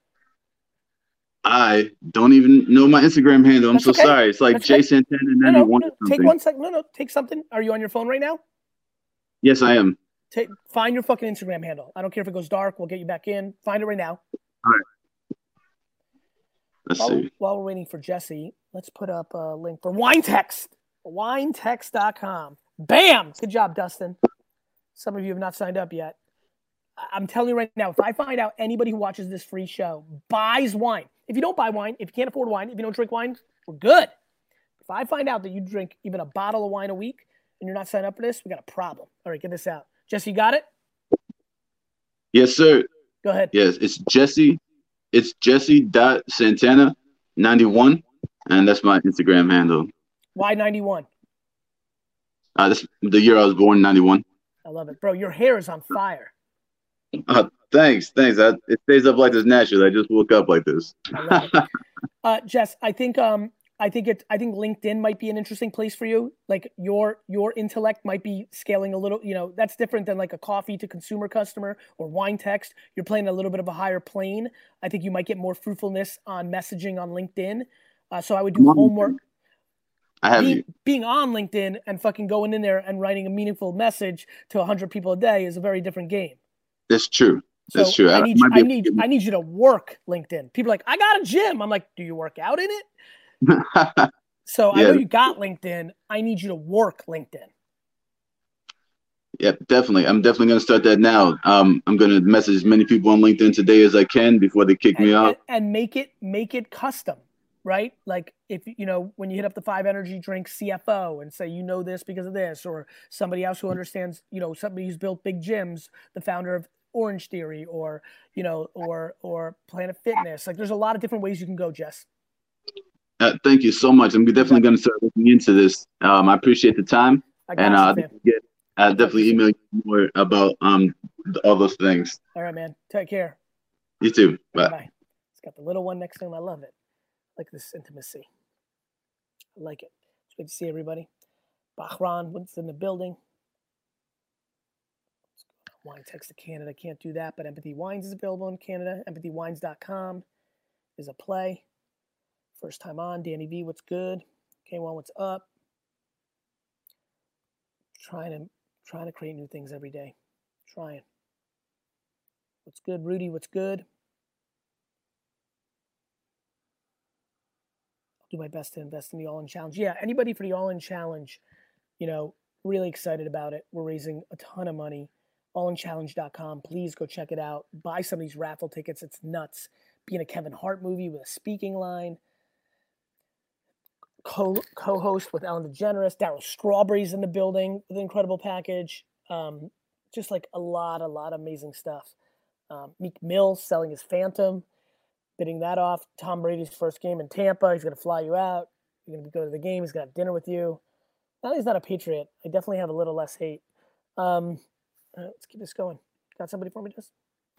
I don't even know my Instagram handle. I'm That's so okay. sorry. It's like That's Jay okay. Santana No, no, ninety-one no, or take something. one second. No, no, take something. Are you on your phone right now? Yes, I am. Take find your fucking Instagram handle. I don't care if it goes dark. We'll get you back in. Find it right now. All right. Let's While, see. while we're waiting for Jesse, let's put up a link for WineText. wine text dot com. Bam! Good job, Dustin. Some of you have not signed up yet. I- I'm telling you right now, if I find out anybody who watches this free show buys wine, if you don't buy wine, if you can't afford wine, if you don't drink wine, we're good. If I find out that you drink even a bottle of wine a week and you're not signed up for this, we got a problem. All right, get this out. Jesse, you got it? Yes, sir. Go ahead. Yes, it's Jesse. It's Jesse dot Santana ninety-one, and that's my Instagram handle. Y ninety-one. Uh, that's the year I was born, ninety-one. I love it. Bro, your hair is on fire. Uh, thanks, thanks. I, it stays up like this naturally. I just woke up like this. I love it. Uh, Jess, I think um, I think it. I think LinkedIn might be an interesting place for you. Like your your intellect might be scaling a little. You know, that's different than like a coffee to consumer customer or wine text. You're playing a little bit of a higher plane. I think you might get more fruitfulness on messaging on LinkedIn. Uh, so I would do homework. I have Being, you. being on LinkedIn and fucking going in there and writing a meaningful message to one hundred people a day is a very different game. That's true. That's So true. I need, might I be- need, I need you to work LinkedIn. People are like, I got a gym. I'm like, do you work out in it? So I Yeah. know you got LinkedIn. I need you to work LinkedIn. Yeah, definitely. I'm definitely going to start that now. Um, I'm going to message as many people on LinkedIn today as I can before they kick me and, out. and, and make it, make it custom, right? Like if, you know, when you hit up the Five Energy Drink C F O and say, you know this because of this, or somebody else who understands, you know, somebody who's built big gyms, the founder of Orange Theory or, you know, or, or Planet Fitness. Like there's a lot of different ways you can go, Jess. Uh, thank you so much. I'm definitely going to start looking into this. Um, I appreciate the time. I got and you, uh, fam. get, I'll definitely email you more about um all those things. All right, man. Take care. You too. Bye. Bye. It's got the little one next to him. I love it. I like this intimacy. I like it. It's good to see everybody. Bahran, what's in the building? Wine text to Canada. Can't do that, but Empathy Wines is available in Canada. empathy wines dot com is a play. First time on. Danny V, what's good? K one, what's up? Trying to trying to create new things every day. Trying. What's good, Rudy? What's good? I'll do my best to invest in the All-In Challenge. Yeah, anybody for the All-In Challenge, you know, really excited about it. We're raising a ton of money. all in challenge dot com. Please go check it out. Buy some of these raffle tickets. It's nuts. Be in a Kevin Hart movie with a speaking line. Co- co-host with Ellen DeGeneres. Darryl Strawberry's in the building with an incredible package. Um, just like a lot, a lot of amazing stuff. Um, Meek Mill selling his Phantom, bidding that off. Tom Brady's first game in Tampa. He's going to fly you out. You're going to go to the game. He's going to have dinner with you. Now that he's not a Patriot, I definitely have a little less hate. Um, uh, let's keep this going. Got somebody for me, Jess?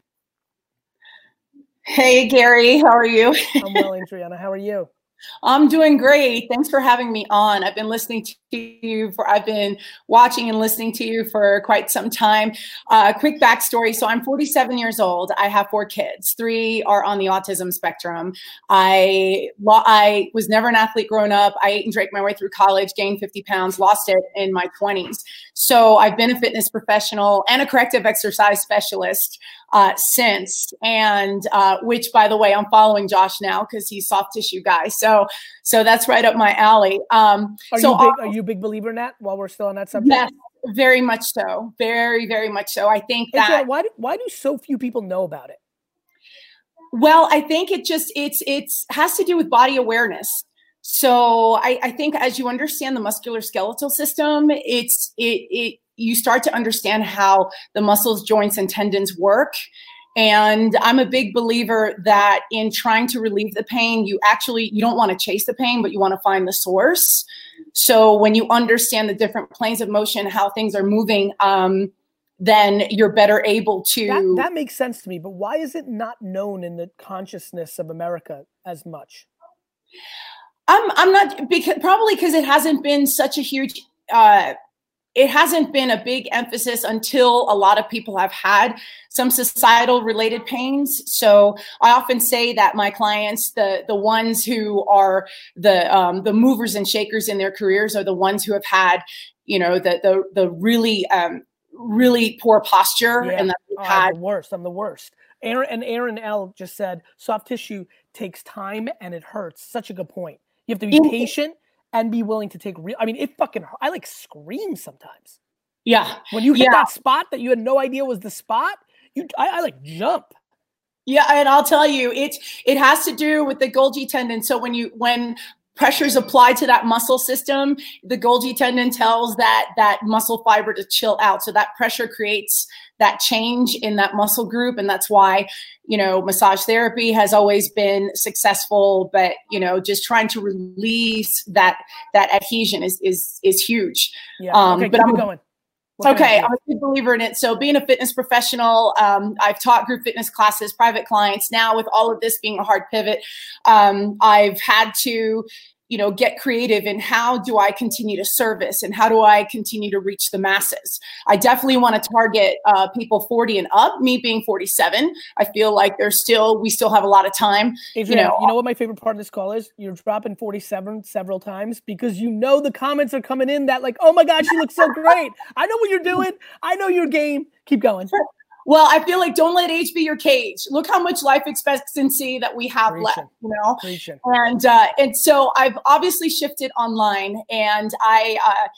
Hey, Gary. How are you? I'm well, Adriana. How are you? I'm doing great. Thanks for having me on. I've been listening to you for, I've been watching and listening to you for quite some time. Uh, quick backstory. So I'm forty-seven years old. I have four kids. Three are on the autism spectrum. I, I was never an athlete growing up. I ate and drank my way through college, gained fifty pounds, lost it in my twenties. So I've been a fitness professional and a corrective exercise specialist uh, since. And uh, which, by the way, I'm following Josh now because he's soft tissue guy. So So, so that's right up my alley. Um, are, so you big, are you a big believer in that while we're still on that subject? Yes, very much so. Very, very much so. I think that. Adriana, why do, why do so few people know about it? Well, I think it just, it's, it's has to do with body awareness. So I, I think as you understand the musculoskeletal system, it's, it, it, you start to understand how the muscles, joints, and tendons work. And I'm a big believer that in trying to relieve the pain, you actually, you don't want to chase the pain, but you want to find the source. So when you understand the different planes of motion, how things are moving, um, then you're better able to. That, that makes sense to me, but why is it not known in the consciousness of America as much? I'm, I'm not, because probably because it hasn't been such a huge, uh, it hasn't been a big emphasis until a lot of people have had some societal related pains. So I often say that my clients, the the ones who are the um, the movers and shakers in their careers, are the ones who have had, you know, the the the really um, really poor posture, Yeah. and that Oh, had I'm the worst. I'm the worst. Aaron and Aaron L just said soft tissue takes time and it hurts. Such a good point. You have to be In- patient and be willing to take real. I mean, it fucking. I like scream sometimes yeah. when you hit Yeah. that spot that you had no idea was the spot. You, I, I like jump. Yeah, and I'll tell you, it it has to do with the Golgi tendon. So when you when pressure is applied to that muscle system, the Golgi tendon tells that that muscle fiber to chill out. So that pressure creates that change in that muscle group, and that's why, you know, massage therapy has always been successful. But you know, just trying to release that that adhesion is is is huge. Yeah. Um, okay, but keep I'm it going. What can I Okay, do? I'm a big believer in it. So being a fitness professional, um, I've taught group fitness classes, private clients. Now with all of this being a hard pivot, um, I've had to, you know, get creative in how do I continue to service and how do I continue to reach the masses. I definitely want to target uh, people forty and up. Me being forty-seven, I feel like there's still, we still have a lot of time. Adriana, you know, you know what my favorite part of this call is? You're dropping forty-seven several times because you know the comments are coming in that like, oh my God, she looks so great. I know what you're doing. I know your game. Keep going. Well, I feel like don't let age be your cage. Look how much life expectancy that we have Preaching. left, you know? Preaching. And uh, and so I've obviously shifted online, and I, uh,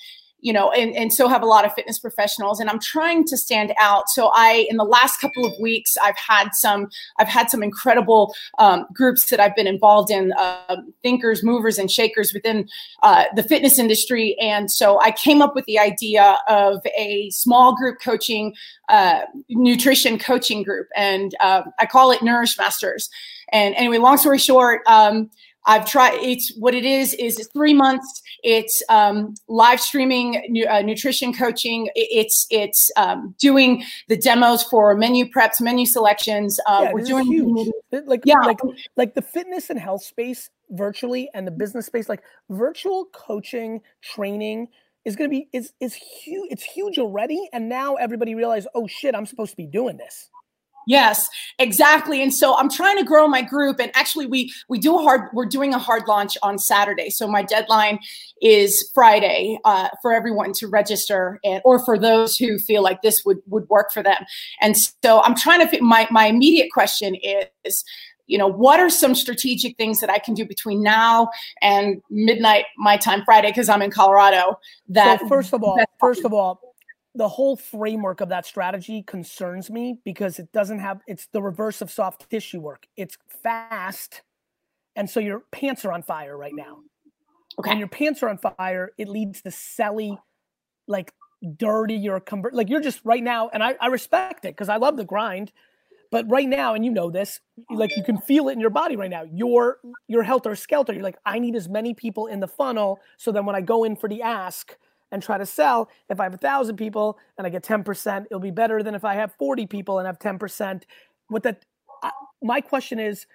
you know, and, and so have a lot of fitness professionals, and I'm trying to stand out. So I, in the last couple of weeks, I've had some, I've had some incredible um, groups that I've been involved in, uh, thinkers, movers, and shakers within uh, the fitness industry. And so I came up with the idea of a small group coaching, uh, nutrition coaching group, and uh, I call it Nourish Masters. And anyway, long story short, um, I've tried, it's what it is, is it's three months. It's um, live streaming nu- uh, nutrition coaching. It's, it's um, doing the demos for menu preps, menu selections. Uh, yeah, we're this doing, is huge. Like, yeah. like, like the fitness and health space virtually and the business space, like virtual coaching, training is going to be, is, is huge. It's huge already. And now everybody realizes, oh shit, I'm supposed to be doing this. Yes, exactly. And so I'm trying to grow my group, and actually we we do a hard we're doing a hard launch on Saturday. So my deadline is Friday uh, for everyone to register, and or for those who feel like this would would work for them. And so I'm trying to my my immediate question is, you know, what are some strategic things that I can do between now and midnight my time Friday, because I'm in Colorado? That so first of all, first of all. The whole framework of that strategy concerns me because it doesn't have, it's the reverse of soft tissue work. It's fast. And so your pants are on fire right now. Okay. When your pants are on fire, it leads to selly, like dirty or convert. Like you're just right now, and I, I respect it because I love the grind. But right now, and you know this, like you can feel it in your body right now. You're, you're helter skelter. You're like, I need as many people in the funnel. So then when I go in for the ask, and try to sell, if I have a thousand people and I get ten percent, it'll be better than if I have forty people and have ten percent. What that, I, my question is,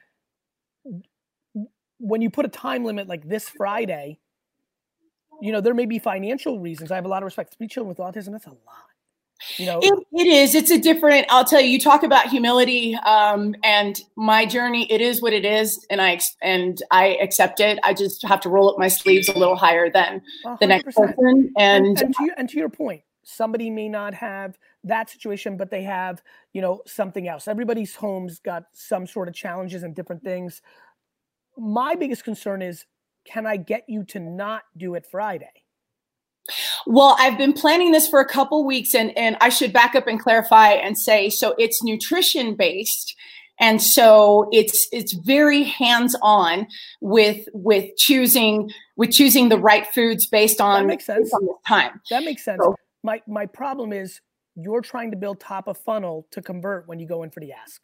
when you put a time limit like this Friday, you know, there may be financial reasons. I have a lot of respect. Three children with autism, that's a lot. You know, it, it is. It's a different, I'll tell you, you talk about humility um, and my journey, it is what it is. And I, and I accept it. I just have to roll up my sleeves a little higher than one hundred percent the next person. And, and, and, to your, and to your point, somebody may not have that situation, but they have, you know, something else. Everybody's home's got some sort of challenges and different things. My biggest concern is, can I get you to not do it Friday? Well, I've been planning this for a couple weeks, and, and I should back up and clarify and say, so it's nutrition based. And so it's, it's very hands-on with, with choosing, with choosing the right foods based on, that makes sense. on this time. That makes sense. So, my, my problem is you're trying to build top of funnel to convert when you go in for the ask.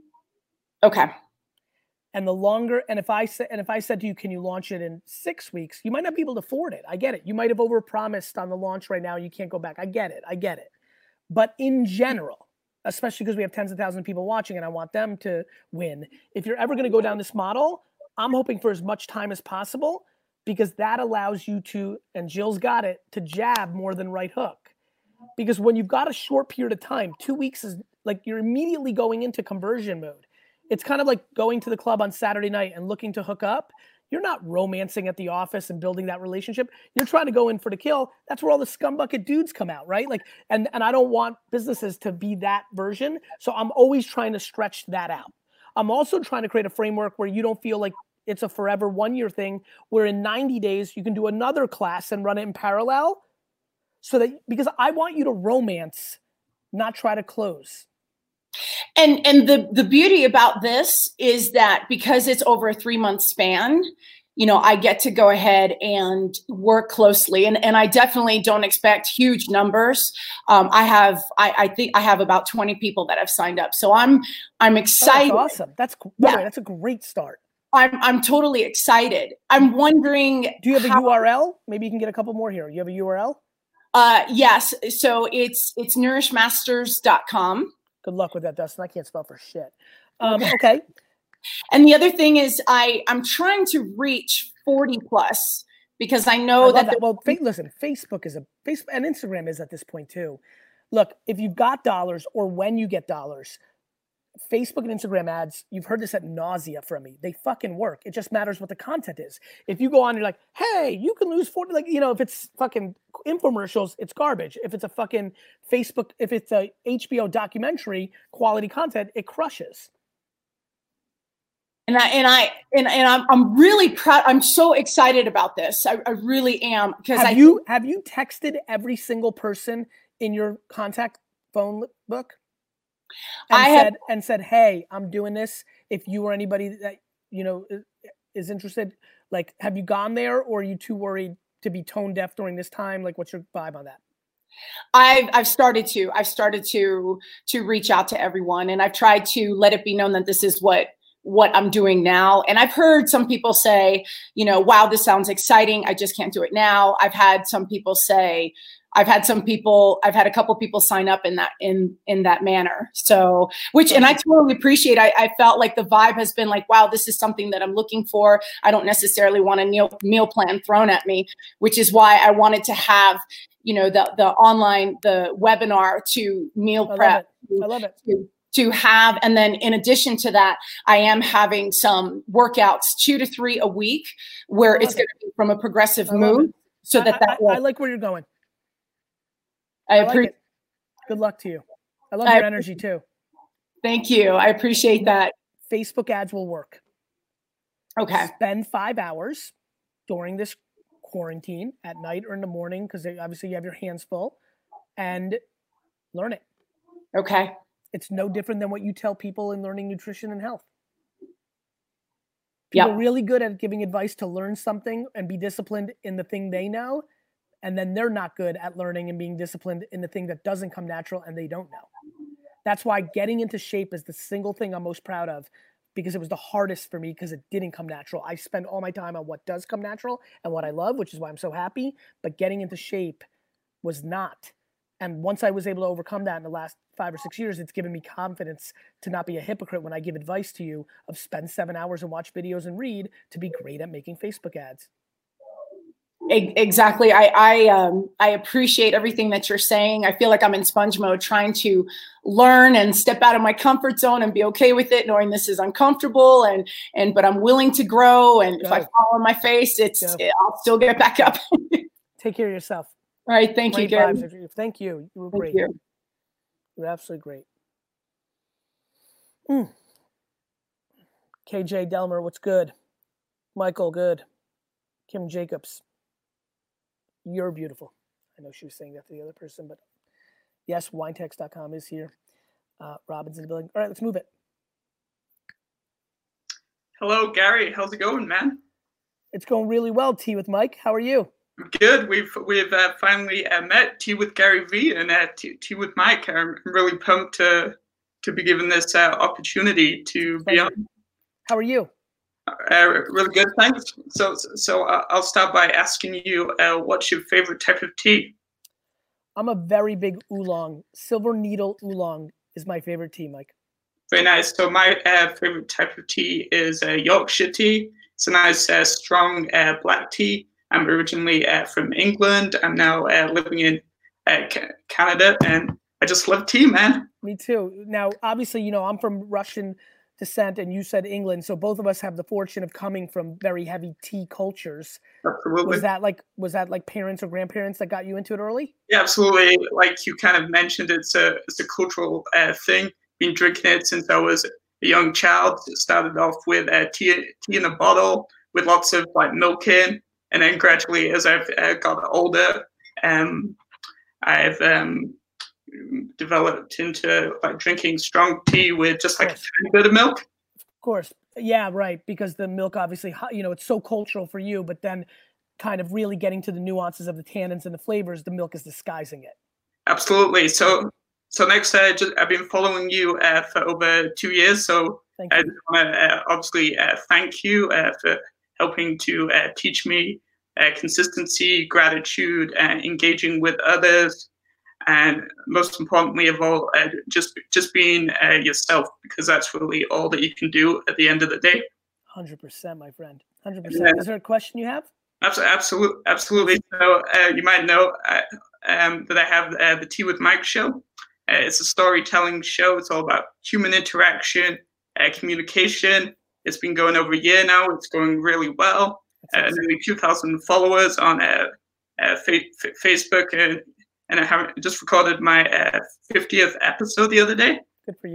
Okay. And the longer, and if I said, and if I said to you, can you launch it in six weeks? You might not be able to afford it. I get it. You might have overpromised on the launch right now. You can't go back. I get it. I get it. But in general, especially because we have tens of thousands of people watching and I want them to win. If you're ever going to go down this model, I'm hoping for as much time as possible, because that allows you to, and Jill's got it, to jab more than right hook. Because when you've got a short period of time, two weeks is like you're immediately going into conversion mode. It's kind of like going to the club on Saturday night and looking to hook up. You're not romancing at the office and building that relationship. You're trying to go in for the kill. That's where all the scumbucket dudes come out, right? Like, and, and I don't want businesses to be that version. So I'm always trying to stretch that out. I'm also trying to create a framework where you don't feel like it's a forever one-year thing, where in ninety days you can do another class and run it in parallel. So that, because I want you to romance, not try to close. And and the, the beauty about this is that because it's over a three month span, you know, I get to go ahead and work closely. And, and I definitely don't expect huge numbers. Um, I have, I, I think I have about twenty people that have signed up. So I'm, I'm excited. Oh, that's awesome. That's, yeah. way, that's a great start. I'm, I'm totally excited. I'm wondering. Do you have a how, U R L? Maybe you can get a couple more here. You have a U R L? Uh, yes. So it's, it's nourish masters dot com. Good luck with that, Dustin. I can't spell for shit. Um, okay. And the other thing is I, I'm trying to reach forty plus, because I know I that, that. The- well, fa- listen, Facebook is a Facebook and Instagram is at this point too. Look, if you've got dollars, or when you get dollars, Facebook and Instagram ads, you've heard this at nausea from me. They fucking work. It just matters what the content is. If you go on, you're like, hey, you can lose forty, like, you know, if it's fucking infomercials, it's garbage. If it's a fucking Facebook, if it's a H B O documentary, quality content, it crushes. And I and I and, and I'm I'm really proud. I'm so excited about this. I, I really am because have I you have you texted every single person in your contact phone book and I said have, and said, "Hey, I'm doing this. If you or anybody that you know is, is interested, like, have you gone there, or are you too worried to be tone deaf during this time? Like, what's your vibe on that?" I've I've started to I've started to to reach out to everyone, and I've tried to let it be known that this is what what I'm doing now. And I've heard some people say, you know, wow, this sounds exciting. I just can't do it now. I've had some people say, I've had some people, I've had a couple people sign up in that in in that manner. So, which, and I totally appreciate. I, I felt like the vibe has been like, wow, this is something that I'm looking for. I don't necessarily want a meal meal plan thrown at me, which is why I wanted to have, you know, the the online, the webinar to meal prep. I love it. To, to have, and then in addition to that, I am having some workouts, two to three a week, where it's going to be from a progressive move, so that that. I, I, I like where you're going. I, I appreciate. like it. Good luck to you. I love your energy too. Thank you. I appreciate that. Facebook ads will work. Okay. Spend five hours during this quarantine at night or in the morning, because obviously you have your hands full, and learn it. Okay. It's no different than what you tell people in learning nutrition and health. People Yep. are really good at giving advice to learn something and be disciplined in the thing they know. And then they're not good at learning and being disciplined in the thing that doesn't come natural and they don't know. That's why getting into shape is the single thing I'm most proud of, because it was the hardest for me because it didn't come natural. I spend all my time on what does come natural and what I love, which is why I'm so happy. But getting into shape was not. And once I was able to overcome that in the last five or six years, it's given me confidence to not be a hypocrite when I give advice to you of spend seven hours and watch videos and read to be great at making Facebook ads. Exactly. I I um I appreciate everything that you're saying. I feel like I'm in sponge mode, trying to learn and step out of my comfort zone and be okay with it, knowing this is uncomfortable, and and but I'm willing to grow. And Go. if I fall on my face, it's it, I'll still get back up. Take care of yourself. All right. Thank Great you, Gary. vibes. Thank you. You were Thank great. you. You were absolutely great. Mm. K J Delmer, what's good? Michael, good. Kim Jacobs, you're beautiful. I know she was saying that to the other person, but yes, winetext dot com is here. Uh, Robin's in the building. All right, let's move it. Hello, Gary. How's it going, man? It's going really well. Tea with Mike. How are you? Good. We've we've uh, finally uh, met. Tea with Gary V and uh, tea, tea with Mike. I'm really pumped to to be given this uh, opportunity to be on. How are you? Uh, really good, thanks. So so uh, I'll start by asking you, uh, what's your favorite type of tea? I'm a very big oolong. Silver Needle oolong is my favorite tea, Mike. Very nice. So my uh, favorite type of tea is uh, Yorkshire tea. It's a nice, uh, strong uh, black tea. I'm originally uh, from England. I'm now uh, living in uh, ca- Canada, and I just love tea, man. Me too. Now, obviously, you know, I'm from Russian descent, and you said England, so both of us have the fortune of coming from very heavy tea cultures. Absolutely. Was that like was that like parents or grandparents that got you into it early? Yeah, absolutely. Like you kind of mentioned, it's a it's a cultural uh, thing. Been drinking it since I was a young child. It started off with uh, tea tea in a bottle with lots of like milk in. And then gradually, as I've uh, got older, um, I've um, developed into like drinking strong tea with just like a tiny bit of milk. Of course. Yeah, right. Because the milk, obviously, you know, it's so cultural for you, but then kind of really getting to the nuances of the tannins and the flavors, the milk is disguising it. Absolutely. So, so next, uh, just, I've been following you uh, for over two years. So Thank I you. just want to uh, obviously uh, thank you uh, for helping to uh, teach me uh, consistency, gratitude, and engaging with others, and most importantly of all, uh, just just being uh, yourself, because that's really all that you can do at the end of the day. one hundred percent, my friend. one hundred percent. Is there a question you have? Absolutely, absolutely. So uh, you might know uh, um, that I have uh, the Tea with Mike show. Uh, it's a storytelling show. It's all about human interaction, uh, communication. It's been going over a year now. It's going really well. Uh, nearly two thousand followers on uh, uh, fa- fa- Facebook, and, and I have just recorded my uh, fiftieth episode the other day. Good for you.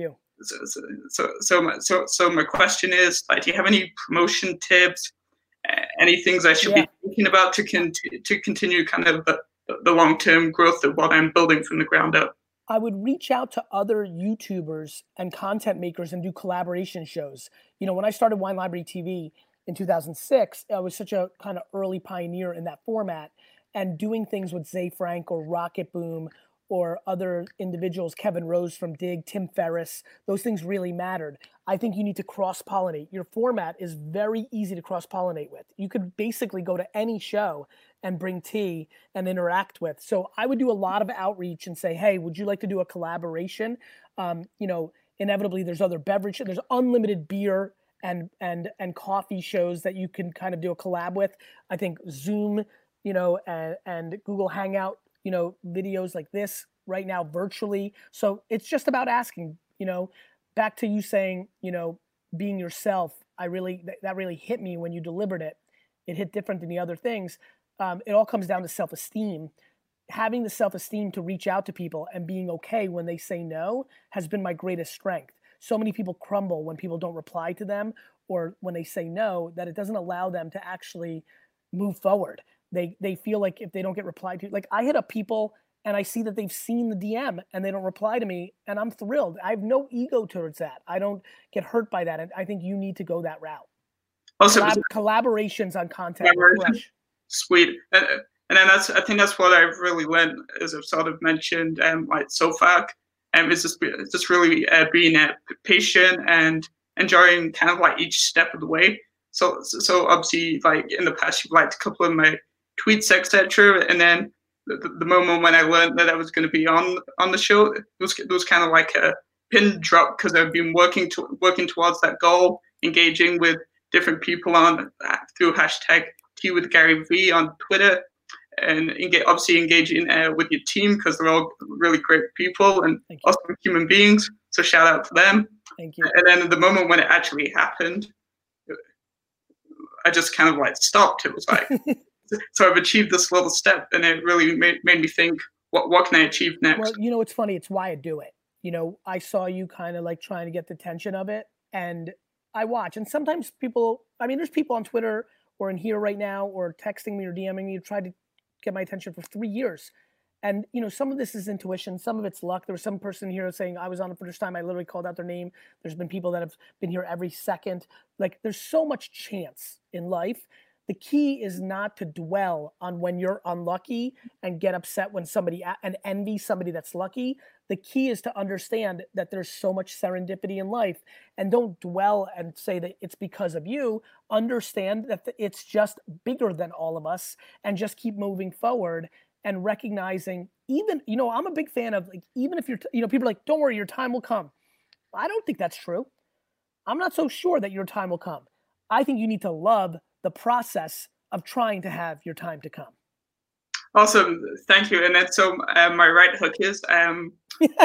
so so so my, so, so my question is, like, do you have any promotion tips, uh, any things I should Yeah. be thinking about to con- to continue kind of the, the long term growth of what I'm building from the ground up? I would reach out to other YouTubers and content makers and do collaboration shows. You know, when I started Wine Library T V in two thousand six, I was such a kind of early pioneer in that format, and doing things with Zay Frank or Rocket Boom or other individuals, Kevin Rose from Dig, Tim Ferriss, those things really mattered. I think you need to cross-pollinate. Your format is very easy to cross-pollinate with. You could basically go to any show and bring tea and interact with. So I would do a lot of outreach and say, hey, would you like to do a collaboration? Um, you know, inevitably there's other beverage, there's unlimited beer and and and coffee shows that you can kind of do a collab with. I think Zoom, you know, and, and Google Hangout, you know, videos like this right now virtually. So it's just about asking, you know, back to you saying, you know, being yourself. I really, that, that really hit me when you delivered it. It hit different than the other things. Um, it all comes down to self-esteem. Having the self-esteem to reach out to people and being okay when they say no has been my greatest strength. So many people crumble when people don't reply to them or when they say no, that it doesn't allow them to actually move forward. They they feel like if they don't get replied to, like I hit up people and I see that they've seen the D M and they don't reply to me, and I'm thrilled. I have no ego towards that. I don't get hurt by that, and I think you need to go that route. Also, Collab- collaborations on content. Are crush. Sweet, and, and then that's I think that's what I've really learned, as I've sort of mentioned, um, like so far, and um, is just just really uh, being uh, patient and enjoying kind of like each step of the way. So so obviously, like in the past, you've liked a couple of my tweets, et cetera. And then the, the moment when I learned that I was going to be on on the show, it was it was kind of like a pin drop because I've been working to working towards that goal, engaging with different people on uh, through hashtag Tea with Gary V on Twitter, and engage, obviously engaging uh, with your team because they're all really great people and awesome human beings. So shout out to them. Thank you. And then the moment when it actually happened, I just kind of like stopped. It was like. So I've achieved this little step, and it really made, made me think, what what can I achieve next? Well, you know, it's funny. It's why I do it. You know, I saw you kind of like trying to get the attention of it, and I watch. And sometimes people, I mean, there's people on Twitter or in here right now or texting me or DMing me who tried to get my attention for three years. And, you know, some of this is intuition. Some of it's luck. There was some person here saying I was on it for the first time. I literally called out their name. There's been people that have been here every second. Like, there's so much chance in life. The key is not to dwell on when you're unlucky and get upset when somebody and envy somebody that's lucky. The key is to understand that there's so much serendipity in life, and don't dwell and say that it's because of you. Understand that it's just bigger than all of us, and just keep moving forward and recognizing, even, you know, I'm a big fan of, like, even if you're, you know, people are like, don't worry, your time will come. I don't think that's true. I'm not so sure that your time will come. I think you need to love the process of trying to have your time to come. Awesome, thank you. And then so uh, my right hook is um,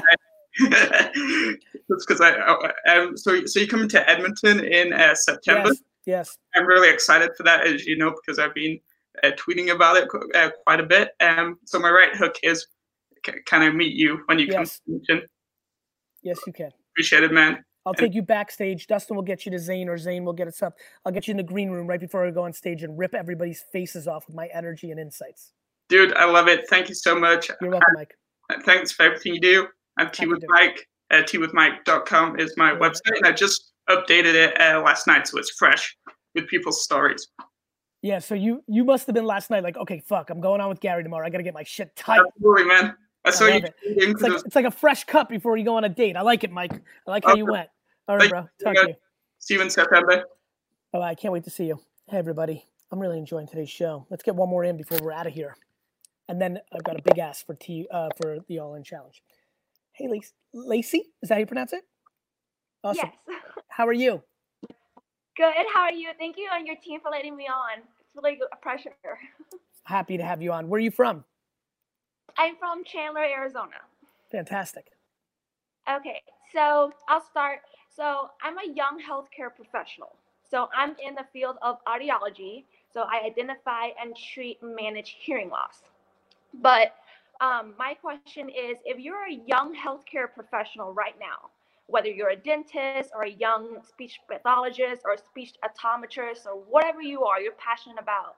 that's because I um, so so you come to Edmonton in uh, September. Yes, yes. I'm really excited for that, as you know, because I've been uh, tweeting about it uh, quite a bit. Um, so my right hook is, can I meet you when you yes. come to Edmonton? Yes, you can. Appreciate it, man. I'll take you backstage. Dustin will get you to Zane, or Zane will get us up. I'll get you in the green room right before I go on stage and rip everybody's faces off with my energy and insights. Dude, I love it. Thank you so much. You're welcome, Mike. Uh, thanks for everything you do. I'm Tea with Mike. Uh, tea with mike dot com is my yeah. website, and I just updated it uh, last night, so it's fresh with people's stories. Yeah, so you you must have been last night like, okay, fuck, I'm going on with Gary tomorrow. I got to get my shit tight. Absolutely, man. I saw I you. It. It's, like, it's like a fresh cup before you go on a date. I like it, Mike. I like how okay. you went. All right, bro. Talk to you. See you in September. Oh, I can't wait to see you. Hey, everybody. I'm really enjoying today's show. Let's get one more in before we're out of here. And then I've got a big ask for T uh, for the All In Challenge. Hey, Lacey. Lacey? Is that how you pronounce it? Awesome. Yes. How are you? Good. How are you? Thank you and your team for letting me on. It's really a pleasure. Happy to have you on. Where are you from? I'm from Chandler, Arizona. Fantastic. Okay, so I'll start. So I'm a young healthcare professional. So I'm in the field of audiology. So I identify and treat and manage hearing loss. But um, my question is, if you're a young healthcare professional right now, whether you're a dentist or a young speech pathologist or a speech optometrist or whatever you are, you're passionate about.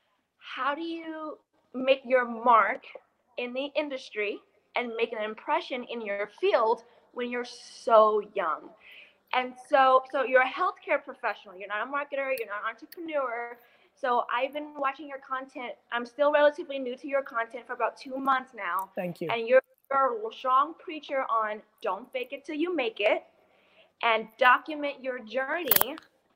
How do you make your mark in the industry and make an impression in your field when you're so young? And so, so you're a healthcare professional. You're not a marketer. You're not an entrepreneur. So I've been watching your content. I'm still relatively new to your content for about two months now. Thank you. And you're, you're a strong preacher on don't fake it till you make it, and document your journey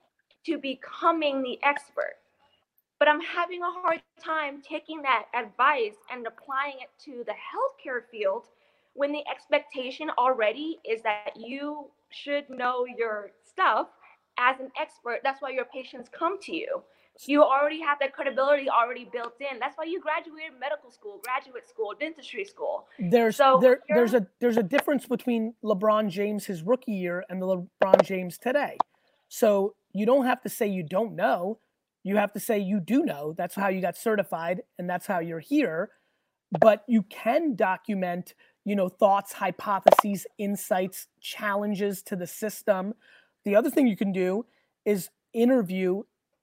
to becoming the expert. But I'm having a hard time taking that advice and applying it to the healthcare field when the expectation already is that you should know your stuff as an expert. That's why your patients come to you. You already have that credibility already built in. That's why you graduated medical school, graduate school, dentistry school. There's so there there's a there's a difference between LeBron James his rookie year and the LeBron James today. So you don't have to say you don't know. You have to say you do know. That's how you got certified, and that's how you're here. But you can document, you know, thoughts, hypotheses, insights, challenges to the system. The other thing you can do is interview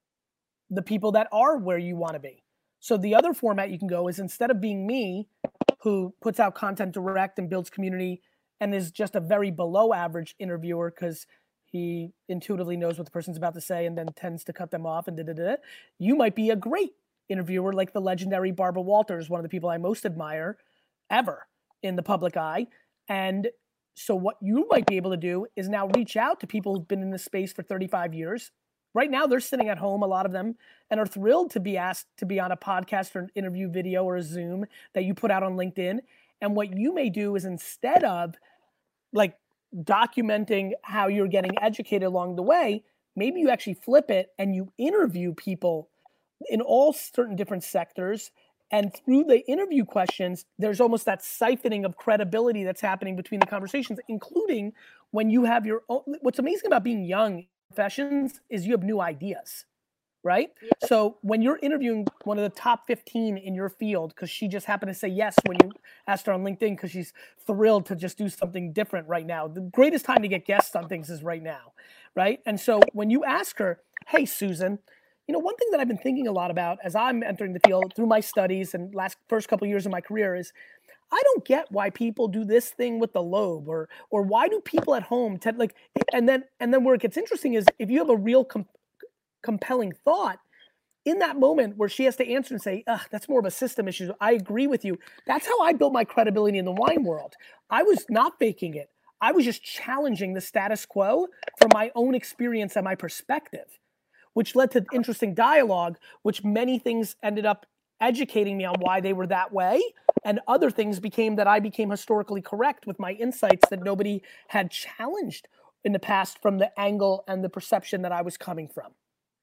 the people that are where you want to be. So the other format you can go is, instead of being me, who puts out content direct and builds community and is just a very below average interviewer because he intuitively knows what the person's about to say and then tends to cut them off and da da da. You might be a great interviewer, like the legendary Barbara Walters, one of the people I most admire ever in the public eye. And so what you might be able to do is now reach out to people who've been in this space for thirty-five years. Right now, they're sitting at home, a lot of them, and are thrilled to be asked to be on a podcast or an interview video or a Zoom that you put out on LinkedIn. And what you may do is, instead of like documenting how you're getting educated along the way, maybe you actually flip it and you interview people in all certain different sectors. And through the interview questions, there's almost that siphoning of credibility that's happening between the conversations, including when you have your own. What's amazing about being young professions is you have new ideas, right? Yeah. So when you're interviewing one of the top fifteen in your field, because she just happened to say yes when you asked her on LinkedIn, because she's thrilled to just do something different right now. The greatest time to get guests on things is right now, right? And so when you ask her, hey, Susan, you know, one thing that I've been thinking a lot about as I'm entering the field through my studies and last first couple of years of my career is, I don't get why people do this thing with the lobe, or or why do people at home tend, like, and then and then where it gets interesting is, if you have a real com- compelling thought in that moment where she has to answer and say, ugh, that's more of a system issue. I agree with you. That's how I built my credibility in the wine world. I was not faking it. I was just challenging the status quo from my own experience and my perspective, which led to interesting dialogue, which many things ended up educating me on why they were that way. And other things became that I became historically correct with my insights that nobody had challenged in the past from the angle and the perception that I was coming from.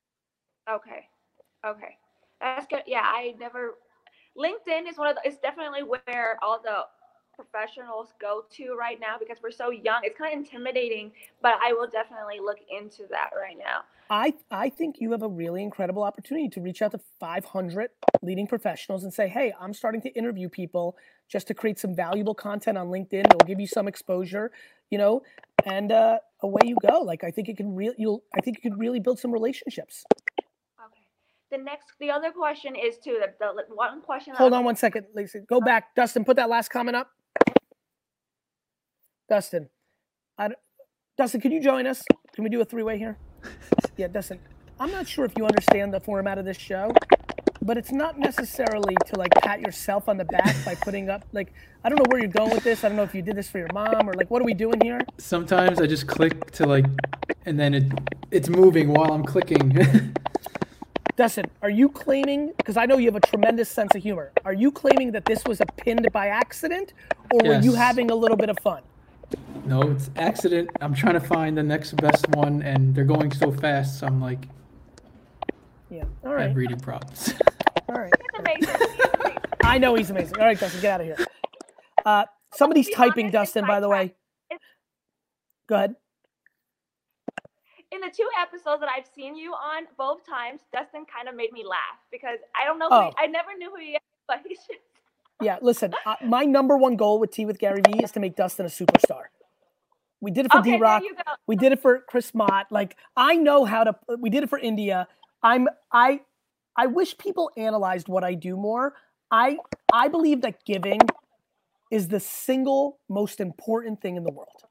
Okay. Okay. That's good. Yeah, I never, LinkedIn is one of the, it's definitely where all the professionals go to right now, because we're so young. It's kind of intimidating, but I will definitely look into that right now. I, I think you have a really incredible opportunity to reach out to five hundred leading professionals and say, hey, I'm starting to interview people just to create some valuable content on LinkedIn. It'll give you some exposure, you know, and uh, away you go. Like, I think it can really, you'll, I think you could really build some relationships. Okay. The next, the other question is too, the, the one question. Hold on one second, Lisa. Go back. Dustin, put that last comment up. Dustin, I, Dustin, can you join us? Can we do a three-way here? Yeah, Dustin, I'm not sure if you understand the format of this show, but it's not necessarily to like pat yourself on the back by putting up, like, I don't know where you're going with this. I don't know if you did this for your mom or like, what are we doing here? Sometimes I just click to like, and then it it's moving while I'm clicking. Dustin, are you claiming, because I know you have a tremendous sense of humor, are you claiming that this was a pinned by accident, or Yes. were you having a little bit of fun? No, it's accident. I'm trying to find the next best one, and they're going so fast, so I'm like, Yeah, all I right. have reading problems. All right. It's amazing. I know he's amazing. All right, Dustin, get out of here. Uh, somebody's be typing, honest, Dustin, it's by my the way. Go ahead. In the two episodes that I've seen you on, both times, Dustin kind of made me laugh because I don't know. Who Oh. he, I never knew who he is, but he's just. Yeah, listen, uh, my number one goal with Tea with Gary Vee is to make Dustin a superstar. We did it for Okay, there D-Rock. you go. We did it for Chris Mott. Like, I know how to, we did it for India. I'm, I, I wish people analyzed what I do more. I, I believe that giving is the single most important thing in the world.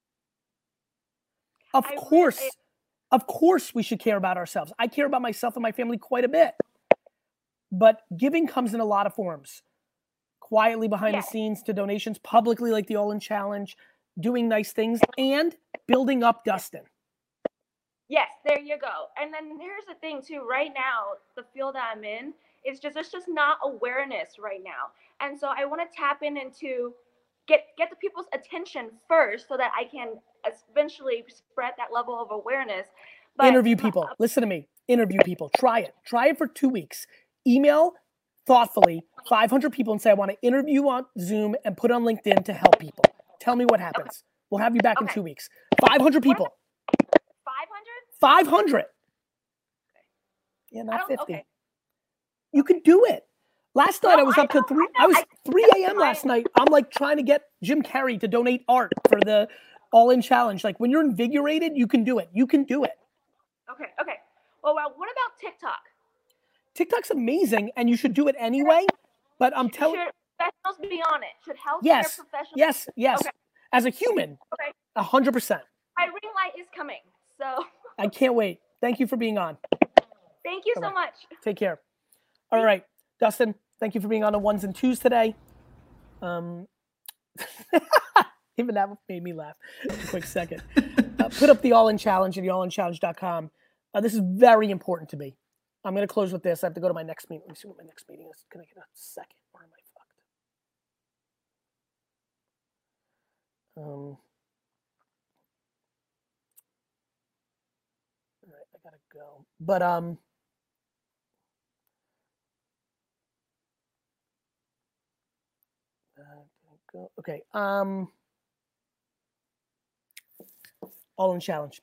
Of I course, really- of course we should care about ourselves. I care about myself and my family quite a bit. But giving comes in a lot of forms. Quietly behind Yes. the scenes to donations, publicly like the All In Challenge, doing nice things, and building up Dustin. Yes, there you go. And then here's the thing too. Right now, the field that I'm in is just there's just not awareness right now, and so I want to tap in into get get the people's attention first, so that I can eventually spread that level of awareness. But Interview people. Listen to me. Interview people. Try it. Try it for two weeks. Email thoughtfully five hundred people and say, I want to interview on Zoom and put on LinkedIn to help people. Tell me what happens. We'll have you back in Okay. two weeks. five hundred people. five hundred? five hundred. Yeah, I not don't- fifty. okay. You can do it. Last night No, I was I up to know, three. I I know, was I- three a.m. last night. I'm like trying to get Jim Carrey to donate art for the All In Challenge. Like when you're invigorated, you can do it. You can do it. Okay, okay. Well, well, what about TikTok? TikTok's amazing, and you should do it anyway. But I'm telling, Should professionals be on it? Should healthcare yes, professionals? yes, yes. Okay. As a human, Okay. a hundred percent. My ring light is coming. So I can't wait. Thank you for being on. thank you so Bye-bye. much. Take care. All right, Dustin. Thank you for being on the ones and twos today. Um, even that made me laugh. A quick second. Uh, put up the All In Challenge at the all in challenge dot com. Uh, this is very important to me. I'm going to close with this. I have to go to my next meeting. Let me see what my next meeting is. Can I get a second? Or am I fucked? Um. All right, I gotta go. But um. Uh, go. Okay. Um. All In Challenge.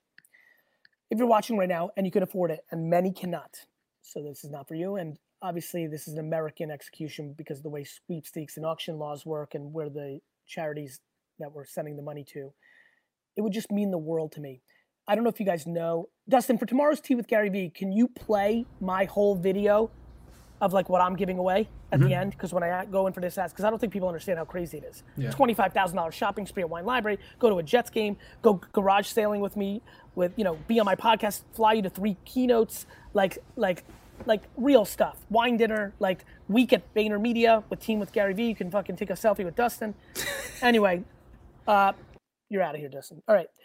If you're watching right now and you can afford it, and many cannot, so this is not for you. And obviously, this is an American execution because of the way sweepstakes and auction laws work and where the charities that we're sending the money to. It would just mean the world to me. I don't know if you guys know. Dustin, for tomorrow's Tea with Gary Vee, can you play my whole video of like what I'm giving away at Mhm. the end? Because when I go in for this ask, because I don't think people understand how crazy it is. Yeah. twenty-five thousand dollars shopping spree at Wine Library, go to a Jets game, go garage sailing with me, with, you know, be on my podcast, fly you to three keynotes, like, like, like real stuff. Wine dinner, like week at VaynerMedia with Team with Gary Vee. You can fucking take a selfie with Dustin. Anyway, uh, you're out of here, Dustin. All right.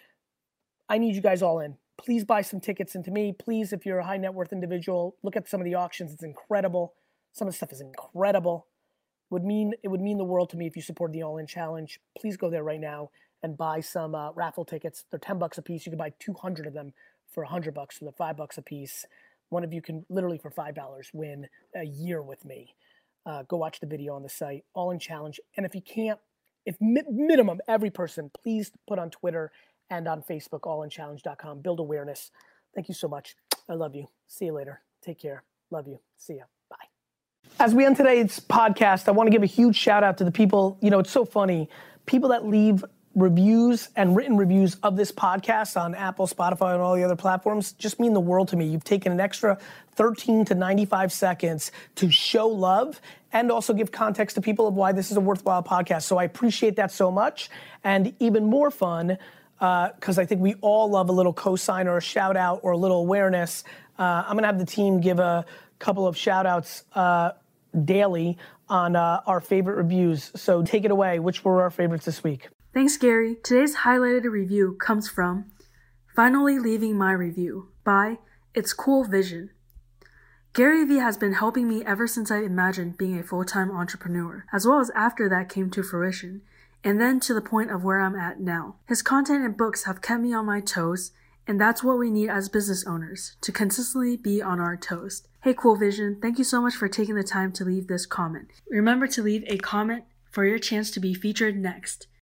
I need you guys all in. Please buy some tickets into me. Please, if you're a high net worth individual, look at some of the auctions. It's incredible. Some of the stuff is incredible. Would mean it would mean the world to me if you supported the All In Challenge. Please go there right now and buy some uh, raffle tickets. They're ten bucks a piece. You can buy two hundred of them for one hundred bucks, so they're five bucks a piece. One of you can literally for five dollars win a year with me. Uh, go watch the video on the site, All In Challenge. And if you can't, if mi- minimum every person, please put on Twitter and on Facebook, all in challenge dot com. Build awareness. Thank you so much. I love you. See you later. Take care. Love you. See ya. Bye. As we end today's podcast, I want to give a huge shout out to the people. You know, it's so funny. People that leave reviews and written reviews of this podcast on Apple, Spotify, and all the other platforms just mean the world to me. You've taken an extra thirteen to ninety-five seconds to show love and also give context to people of why this is a worthwhile podcast. So I appreciate that so much. And even more fun, because uh, I think we all love a little cosign or a shout out or a little awareness. Uh, I'm gonna have the team give a couple of shout outs uh, daily on uh, our favorite reviews. So take it away. Which were our favorites this week? Thanks, Gary. Today's highlighted review comes from Finally Leaving My Review by It's Cool Vision. Gary Vee has been helping me ever since I imagined being a full-time entrepreneur, as well as after that came to fruition, and then to the point of where I'm at now. His content and books have kept me on my toes, and that's what we need as business owners, to consistently be on our toes. Hey Cool Vision, thank you so much for taking the time to leave this comment. Remember to leave a comment for your chance to be featured next.